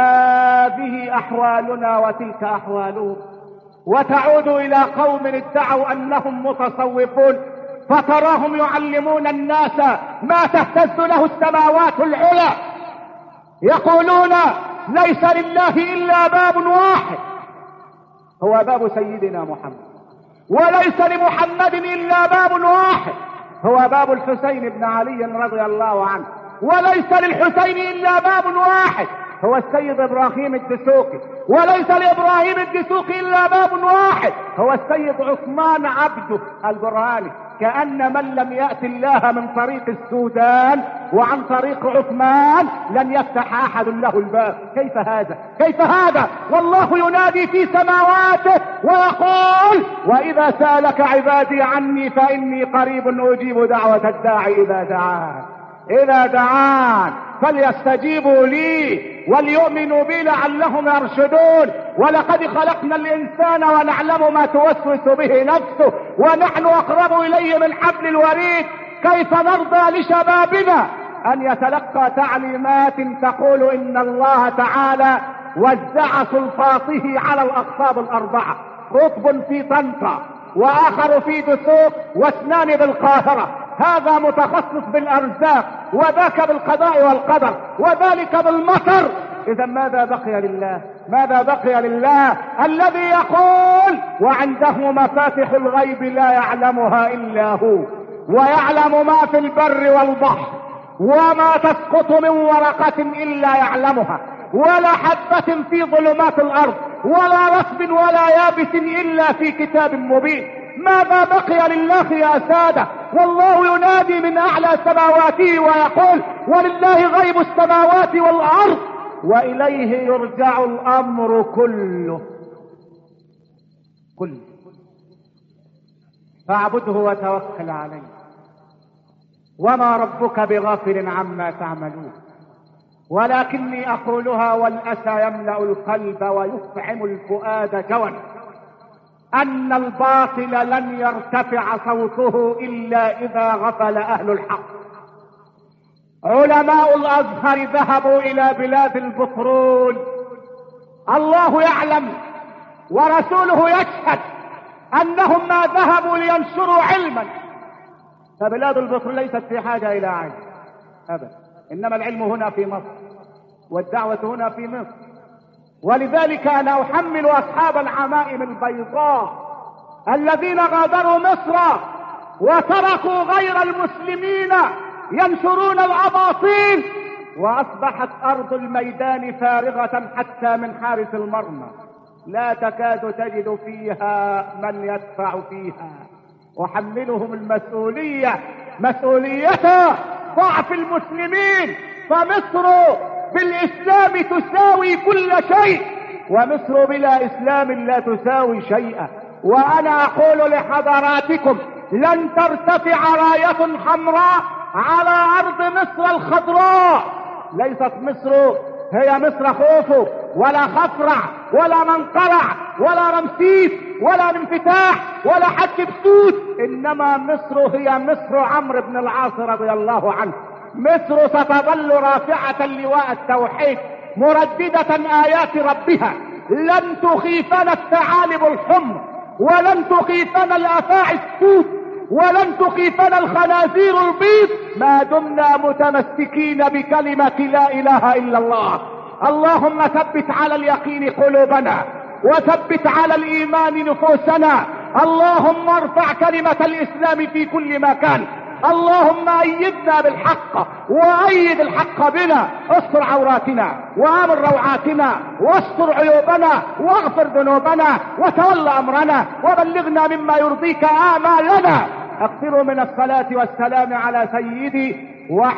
هذه أحوالنا وتلك أحوالهم. وتعود إلى قوم ادعوا أنهم متصوفون، فتراهم يعلمون الناس ما تهتز له السماوات العلى، يقولون ليس لله إلا باب واحد هو باب سيدنا محمد، وليس لمحمد إلا باب واحد هو باب الحسين بن علي رضي الله عنه، وليس للحسين إلا باب واحد هو السيد إبراهيم الدسوقي، وليس لإبراهيم الدسوقي إلا باب واحد هو السيد عثمان عبده البرهاني. كأن من لم يأتي الله من طريق السودان وعن طريق عثمان لن يفتح أحد له الباب. كيف هذا؟ كيف هذا؟ والله ينادي في سماواته ويقول وإذا سألك عبادي عني فإني قريب أجيب دعوة الداعي إذا دعان فليستجيبوا لي وليؤمنوا بي لعلهم يرشدون. ولقد خلقنا الإنسان ونعلم ما توسوس به نفسه ونحن أقرب إليه من حبل الوريد. كيف نرضى لشبابنا أن يتلقى تعليمات تقول إن الله تعالى وزع سلطاته على الأقطاب الأربعة، قطب في طنطا وآخر في دسوق واثنان بالقاهرة، هذا متخصص بالأرزاق وذاك بالقضاء والقدر وذلك بالمطر. إذا ماذا بقي لله؟ ماذا بقي لله الذي يقول وعنده مفاتح الغيب لا يعلمها إلا هو ويعلم ما في البر والبحر وما تسقط من ورقة إلا يعلمها ولا حبة في ظلمات الأرض ولا رطب ولا يابس إلا في كتاب مبين. ماذا بقي لله يا سادة؟ والله ينادي من أعلى سماواته ويقول ولله غيب السماوات والأرض وإليه يرجع الأمر كله فاعبده وتوكل عليه وما ربك بغافل عما تعملون. ولكني أقولها والأسى يملأ القلب ويفعم الفؤاد جوًا أن الباطل لن يرتفع صوته إلا إذا غفل أهل الحق. علماء الأزهر ذهبوا إلى بلاد البترول، الله يعلم ورسوله يشهد أنهم ما ذهبوا لينشروا علما، فبلاد البترول ليست في حاجة إلى علم أبدا، إنما العلم هنا في مصر والدعوة هنا في مصر. ولذلك أنا أحمل أصحاب العمائم البيضاء الذين غادروا مصر وتركوا غير المسلمين ينشرون الأباطيل، وأصبحت أرض الميدان فارغة حتى من حارس المرمى، لا تكاد تجد فيها من يدفع فيها. وحملهم المسؤولية، مسؤولية ضعف المسلمين، فمصر بالإسلام تساوي كل شيء، ومصر بلا إسلام لا تساوي شيئا. وأنا أقول لحضراتكم لن ترتفع راية حمراء على أرض مصر الخضراء. ليست مصر هي مصر خوفو ولا خفرع ولا منقرع ولا رمسيس ولا انفتاح ولا حتشبسوت، إنما مصر هي مصر عمرو بن العاص رضي الله عنه. مصر ستظل رافعة لواء التوحيد مرددة آيات ربها، لن تخيفنا الثعالب الحمر ولن تخيفنا الأفاعي السود ولن تخيفنا الخنازير البيض ما دمنا متمسكين بكلمة لا إله إلا الله. اللهم ثبت على اليقين قلوبنا وثبت على الإيمان نفوسنا. اللهم ارفع كلمة الإسلام في كل مكان. اللهم أيدنا بالحق وأيد الحق بنا، استر عوراتنا وآمن روعاتنا واستر عيوبنا واغفر ذنوبنا وتول أمرنا وبلغنا مما يرضيك آمالنا. اكثروا من الصلاة والسلام على سيدي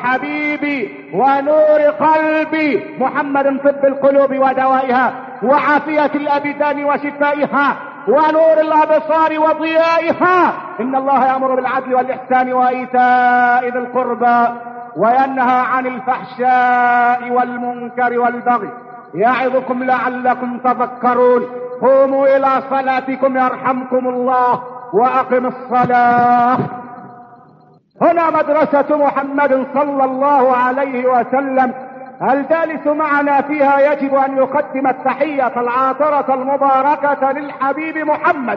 وحبيبي ونور قلبي محمد، طب القلوب ودوائها وعافية الأبدان وشفائها ونور الأبصار وضيائها. إن الله يأمر بالعدل والإحسان وإيتاء ذي القربى وينهى عن الفحشاء والمنكر والبغي يعظكم لعلكم تذكرون. قوموا إلى صلاتكم يرحمكم الله وأقم الصلاة. هنا مدرسة محمد صلى الله عليه وسلم. الجالس معنا فيها يجب أن يقدم التحية العاطرة المباركة للحبيب محمد،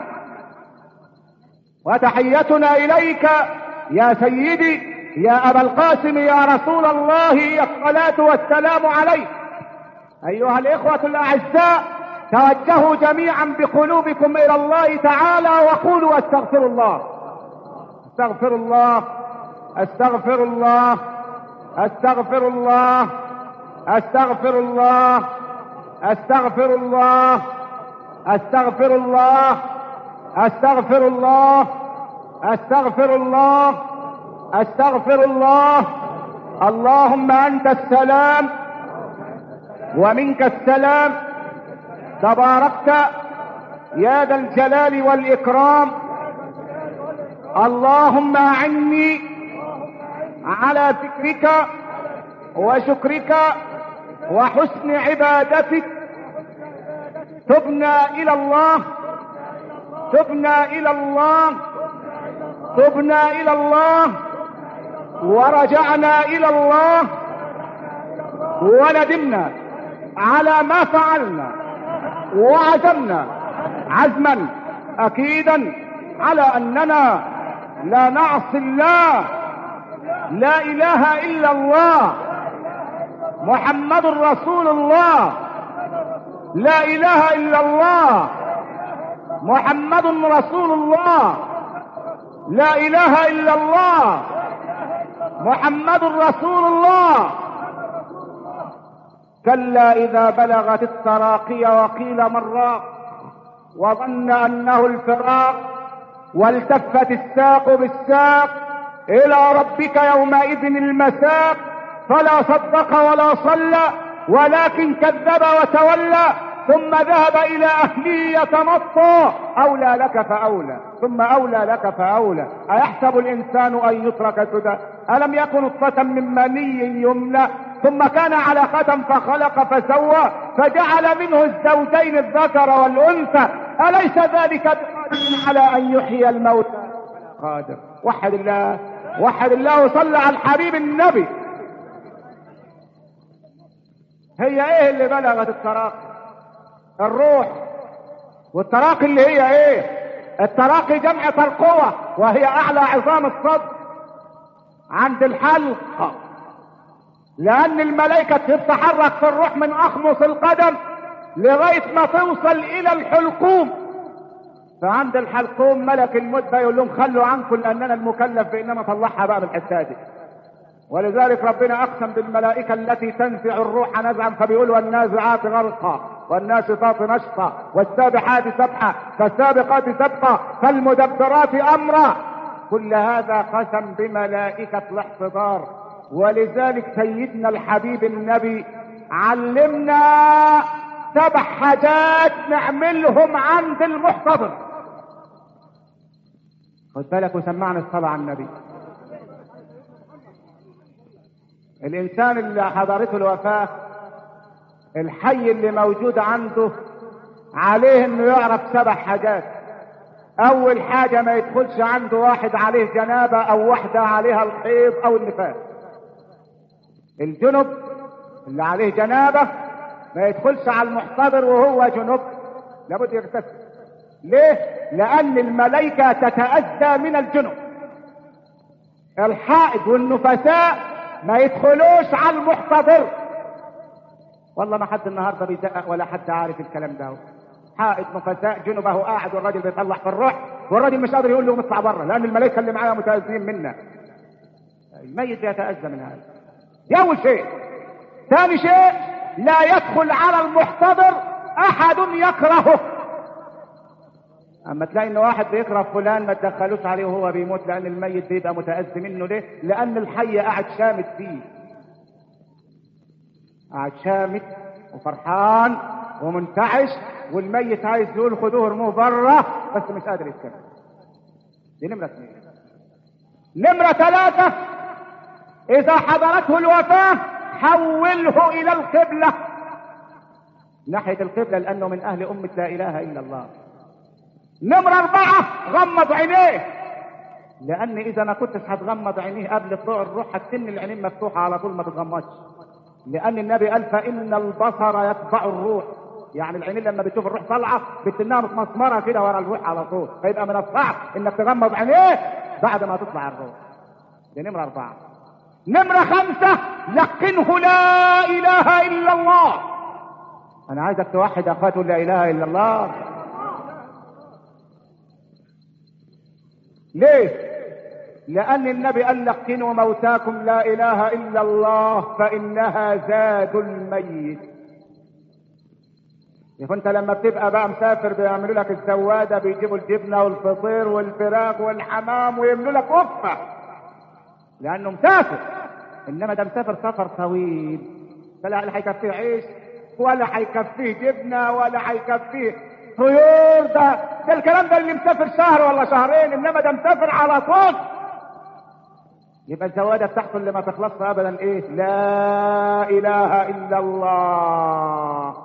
وتحيتنا إليك يا سيدي يا أبا القاسم يا رسول الله الصلاة والسلام عليك. أيها الإخوة الأعزاء، توجهوا جميعا بقلوبكم إلى الله تعالى وقولوا استغفر الله استغفر الله استغفر الله استغفر الله استغفر الله استغفر الله استغفر الله استغفر الله استغفر الله استغفر الله. اللهم انت السلام ومنك السلام، تباركت يا ذا الجلال والاكرام. اللهم اعني على ذكرك وشكرك وحسن عبادتك. تبنا الى الله تبنا الى الله تبنا الى الله ورجعنا الى الله وندمنا على ما فعلنا وعزمنا عزما اكيدا على اننا لا نعصي الله. لا اله الا الله محمد رسول الله. لا اله الا الله محمد رسول الله. لا اله الا الله محمد رسول الله. كلا اذا بلغت التراقي وقيل من راق وظن انه الفراق والتفت الساق بالساق الى ربك يومئذ المساق. فلا صدق ولا صلى ولكن كذب وتولى ثم ذهب الى اهله يتمطى. اولى لك فاولى ثم اولى لك فاولى. ايحسب الانسان ان يترك سدى؟ الم يكن نطفة من مني يمنى ثم كان علقة فخلق فسوى فجعل منه الزوجين الذكر والانثى. اليس ذلك بقادر على ان يحيي الموتى؟ قادر. وحد الله وحد الله وصلى على الحبيب النبي. هي ايه اللي بلغت التراقي؟ الروح. والتراقي اللي هي ايه؟ التراقي جمع ترقوة وهي اعلى عظام الصدر عند الحلق، لان الملائكة تتحرك في الروح من اخمص القدم لغاية ما توصل الى الحلقوم. فعند الحلقوم ملك الموت يقول لهم خلوا عنكم لاننا المكلف بانما طلعها بقى بالحساء دي. ولذلك ربنا اقسم بالملائكة التي تنزع الروح نزعا فبيقول والنازعات غرقا والناشطات نشطا والسابحات سبحا فالسابقات سبقا فالمدبرات امرا. كل هذا قسم بملائكة الاحتضار. ولذلك سيدنا الحبيب النبي علمنا 7 حاجات نعملهم عند المحتضر. خد بالك وسمعنا الصلاة على النبي. الانسان اللي حضرته الوفاة الحي اللي موجود عنده عليه انه يعرف 7 حاجات. اول حاجة ما يدخلش عنده واحد عليه جنابة او واحدة عليها الحيض او النفاس. الجنب اللي عليه جنابة ما يدخلش على المحتضر وهو جنب، لابد يغتسل. ليه؟ لان الملائكة تتأذى من الجنب. الحائض والنفساء ما يدخلوش على المحتضر. والله ما حد النهارده بيدقق ولا حد عارف الكلام ده. حائض نفساء جنبه قاعد والراجل بيطلع في الروح والراجل مش قادر يقول له اطلع بره لان الملائكه اللي معاه متاذين منا. الميت يتاذى من هذا. دي اول شيء. ثاني شيء لا يدخل على المحتضر احد يكرهه. اما تلاقي ان واحد بيكره فلان ما تدخلوش عليه وهو بيموت لان الميت بيبقى متاذي منه. ليه؟ لان الحي قاعد شامت فيه، قاعد شامت وفرحان ومنتعش، والميت عايز يقول خدوه ارموه بره بس مش قادر يتكلم. دي نمرة 2. نمرة 3 اذا حضرته الوفاة حوله الى القبلة، ناحية القبلة، لانه من اهل امة لا اله الا الله. نمرة 4 غمض عينيه، لان اذا ما كنتش هتغمض عينيه قبل طلوع الروح هتسن العينين مفتوحة على طول ما تتغمضش، لان النبي قال فان البصر يتبع الروح، يعني العينين لما بتشوف الروح طالعه بتنها متمسمره كده ورا الروح على طول، فيبقى من الصعب انك تغمض عينيك بعد ما تطلع الروح. دي نمرة 4. نمرة 5 لقنه لا اله الا الله. انا عايزك توحد اخوات لا اله الا الله. ليه؟ لان النبي قال لقنوا موتاكم لا اله الا الله فانها زاد الميت. فانت لما بتبقى بقى مسافر بيعملوا لك السواده، بيجيبوا الجبنه والفطير والفراخ والحمام ويملوا لك وفه لانه مسافر. انما ده مسافر سفر طويل، فلا هيكفيه عيش ولا هيكفيه جبنه ولا هيكفيه طيور. ده الكلام ده اللي مسافر شهر ولا شهرين، انما ده مسافر على طول. يبقى الزواده بتاعته اللي ما تخلصش ابدا ايه؟ لا اله الا الله.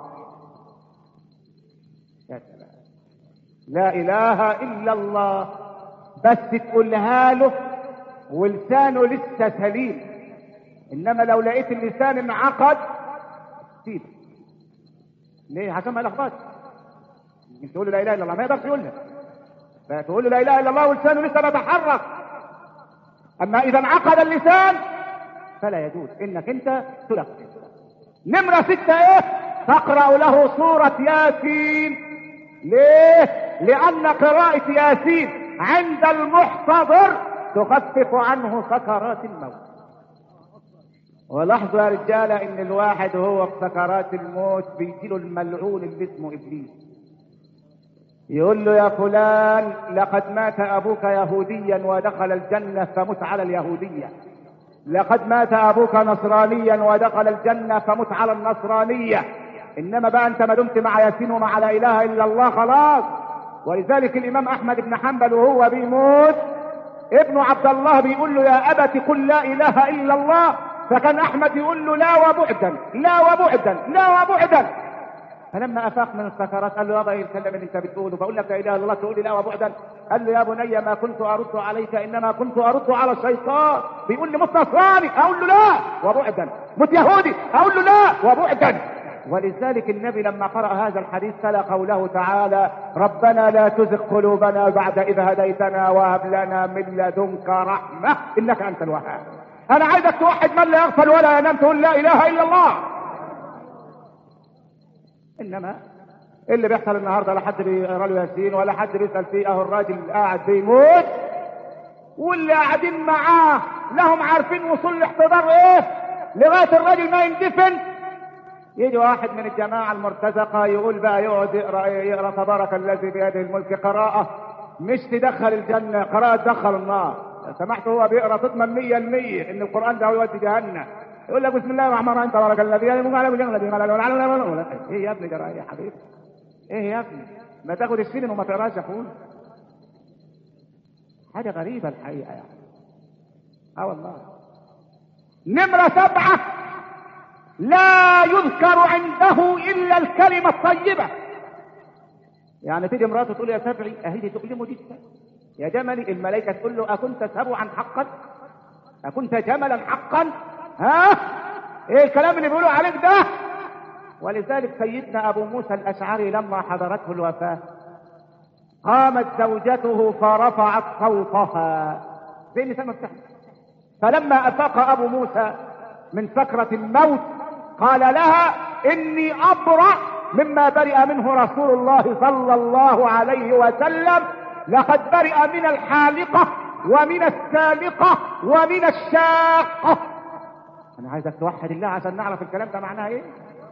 لا اله الا الله، بس تقولها له ولسانه لسه سليم. انما لو لقيت اللسان انعقد سيبه. ليه؟ عشان ما يلخبطش. يمكن تقول له لا اله الا الله ما يقدرش يقولها، فتقول له لا اله الا الله ولسانه لسه بيتحرك. اما اذا انعقد اللسان فلا يجوز انك انت تلقن. نمرة 6 ايه؟ تقرأ له سورة ياسين. ليه؟ لان قراءة ياسين عند المحتضر تخفف عنه سكرات الموت. ولاحظوا يا رجالة ان الواحد هو في سكرات الموت بيجيله الملعون اللي اسمه ابليس، يقول له يا فلان لقد مات ابوك يهوديا ودخل الجنة فمت على اليهودية، لقد مات ابوك نصرانيا ودخل الجنة فمت على النصرانية. انما بقى انت ما دمت مع ياسين ومع لا اله الا الله خلاص. ولذلك الامام احمد بن حنبل وهو بيموت ابن عبد الله بيقول له يا ابت قل لا اله الا الله، فكان احمد يقول له لا وبعدا لا وبعدا لا وبعدا. فلما افاق من السكرات قال له يابا ايه الكلام اللي انت بتقوله؟ بقول لك لا اله الا الله تقول لي لا وبعدا؟ قال له يا بني ما كنت ارد عليك انما كنت ارد على الشيطان. بيقول لي مت نصراني اقول له لا وبعدا، مت يهودي اقول له لا وبعدا. ولذلك النبي لما قرأ هذا الحديث تلا قوله تعالى ربنا لا تزغ قلوبنا بعد إذ هديتنا وهب لنا من لدنك رحمة إنك أنت الوهاب. أنا عايزك توحد من لا يغفل ولا ينام، تقول لا إله إلا الله. إنما اللي بيحصل النهارده لا حد بيقرا له ياسين ولا حد بيسأل فيه، أهو الراجل قاعد بيموت واللي قاعدين معاه لهم عارفين وصول الاحتضار إيه لغاية الراجل ما يندفن. يجي واحد من الجماعة المرتزقة يقول بقى يقعد يقرأ تبارك الذي بيده الملك قراءة مش تدخل الجنة، قراءة تدخل النار. سمحت هو بيقرأ تضمن 100% ان القرآن ده هو يودي جهنم. يقول لك بسم الله الرحمن الرحيم تبارك الذي بيده الملك. ايه يا ابني جرى يا حبيبي؟ ايه يا ابني؟ ما تاخد السنين وما تقراش يا اخويا. حاجة غريبة الحقيقة يعني. والله. نمرة 7 لا يذكر عنده الا الكلمة الطيبة. يعني تيجي مراته تقول يا سبعي اهي تؤلمه جدا يا جملي، الملائكة تقول له اكنت سبعا حقا؟ اكنت جملا حقا؟ ها ايه الكلام اللي بيقولوا عليك ده؟ ولذلك سيدنا ابو موسى الاشعري لما حضرته الوفاة قامت زوجته فرفعت صوتها زي اللي سمع بتحمل. فلما افاق ابو موسى من سكرة الموت قال لها اني ابرأ مما برئ منه رسول الله صلى الله عليه وسلم، لقد برئ من الحالقة ومن السالقة ومن الشاقة. انا عايزك توحد الله عشان نعرف الكلام ده معناه ايه.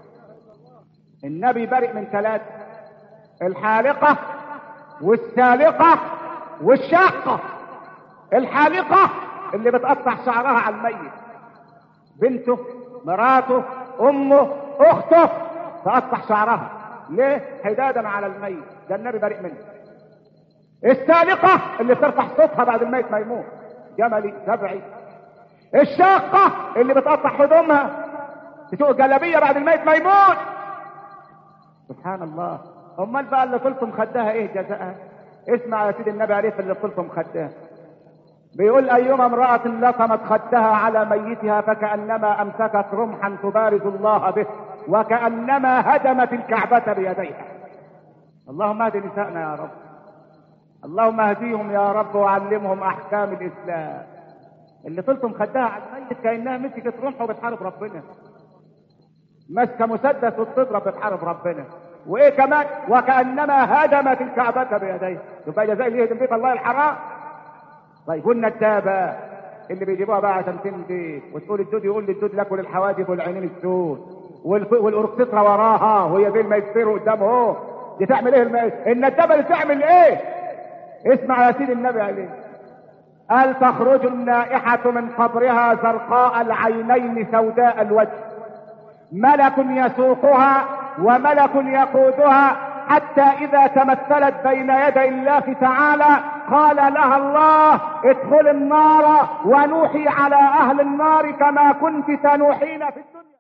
النبي برئ من 3: الحالقة والسالقة والشاقة. الحالقة اللي بتقطع شعرها على الميت، بنته مراته امه اخته تقطع شعرها ليه؟ حدادا على الميت، ده النبي بريء منه. السالقة اللي ترفع صوتها بعد الميت ما يموت، جملي سبعي. الشاقة اللي بتقطع هدومها تسوق جلابية بعد الميت ما يموت. سبحان الله. امال بقى اللي طلتم خدها ايه جزاءها؟ اسمع يا سيدي النبي عليه اللي طلتم خدها. بيقول ايما امرأة لطمت خدها على ميتها فكأنما امسكت رمحا تبارز الله به وكأنما هدمت الكعبة بيديها. اللهم اهد نسائنا يا رب، اللهم اهديهم يا رب وعلمهم احكام الاسلام. اللي طلتم خدها على الميت كأنها مسكت رمح وبتحارب ربنا، ماسكه مسدس وبتضرب بتحارب ربنا. وايه كمان؟ وكأنما هدمت الكعبة بيديها. يبقى جزاء اللي يهدم بيت الله الحرام. طيب والندابة اللي بيجيبوها بقى عشان تنزل وتقول الدود يقول للدود لكل الحواجب والعينين السود والاوركسترا وراها وهي زي الميسر قدامه. دي تعمل ايه الندابة اللي تعمل ايه؟ اسمع يا سيدي النبي عليه قال تخرج النائحة من قبرها زرقاء العينين سوداء الوجه، ملك يسوقها وملك يقودها حتى إذا تمثلت بين يدي الله تعالى قال لها الله ادخل النار ونوحي على أهل النار كما كنت تنوحين في الدنيا.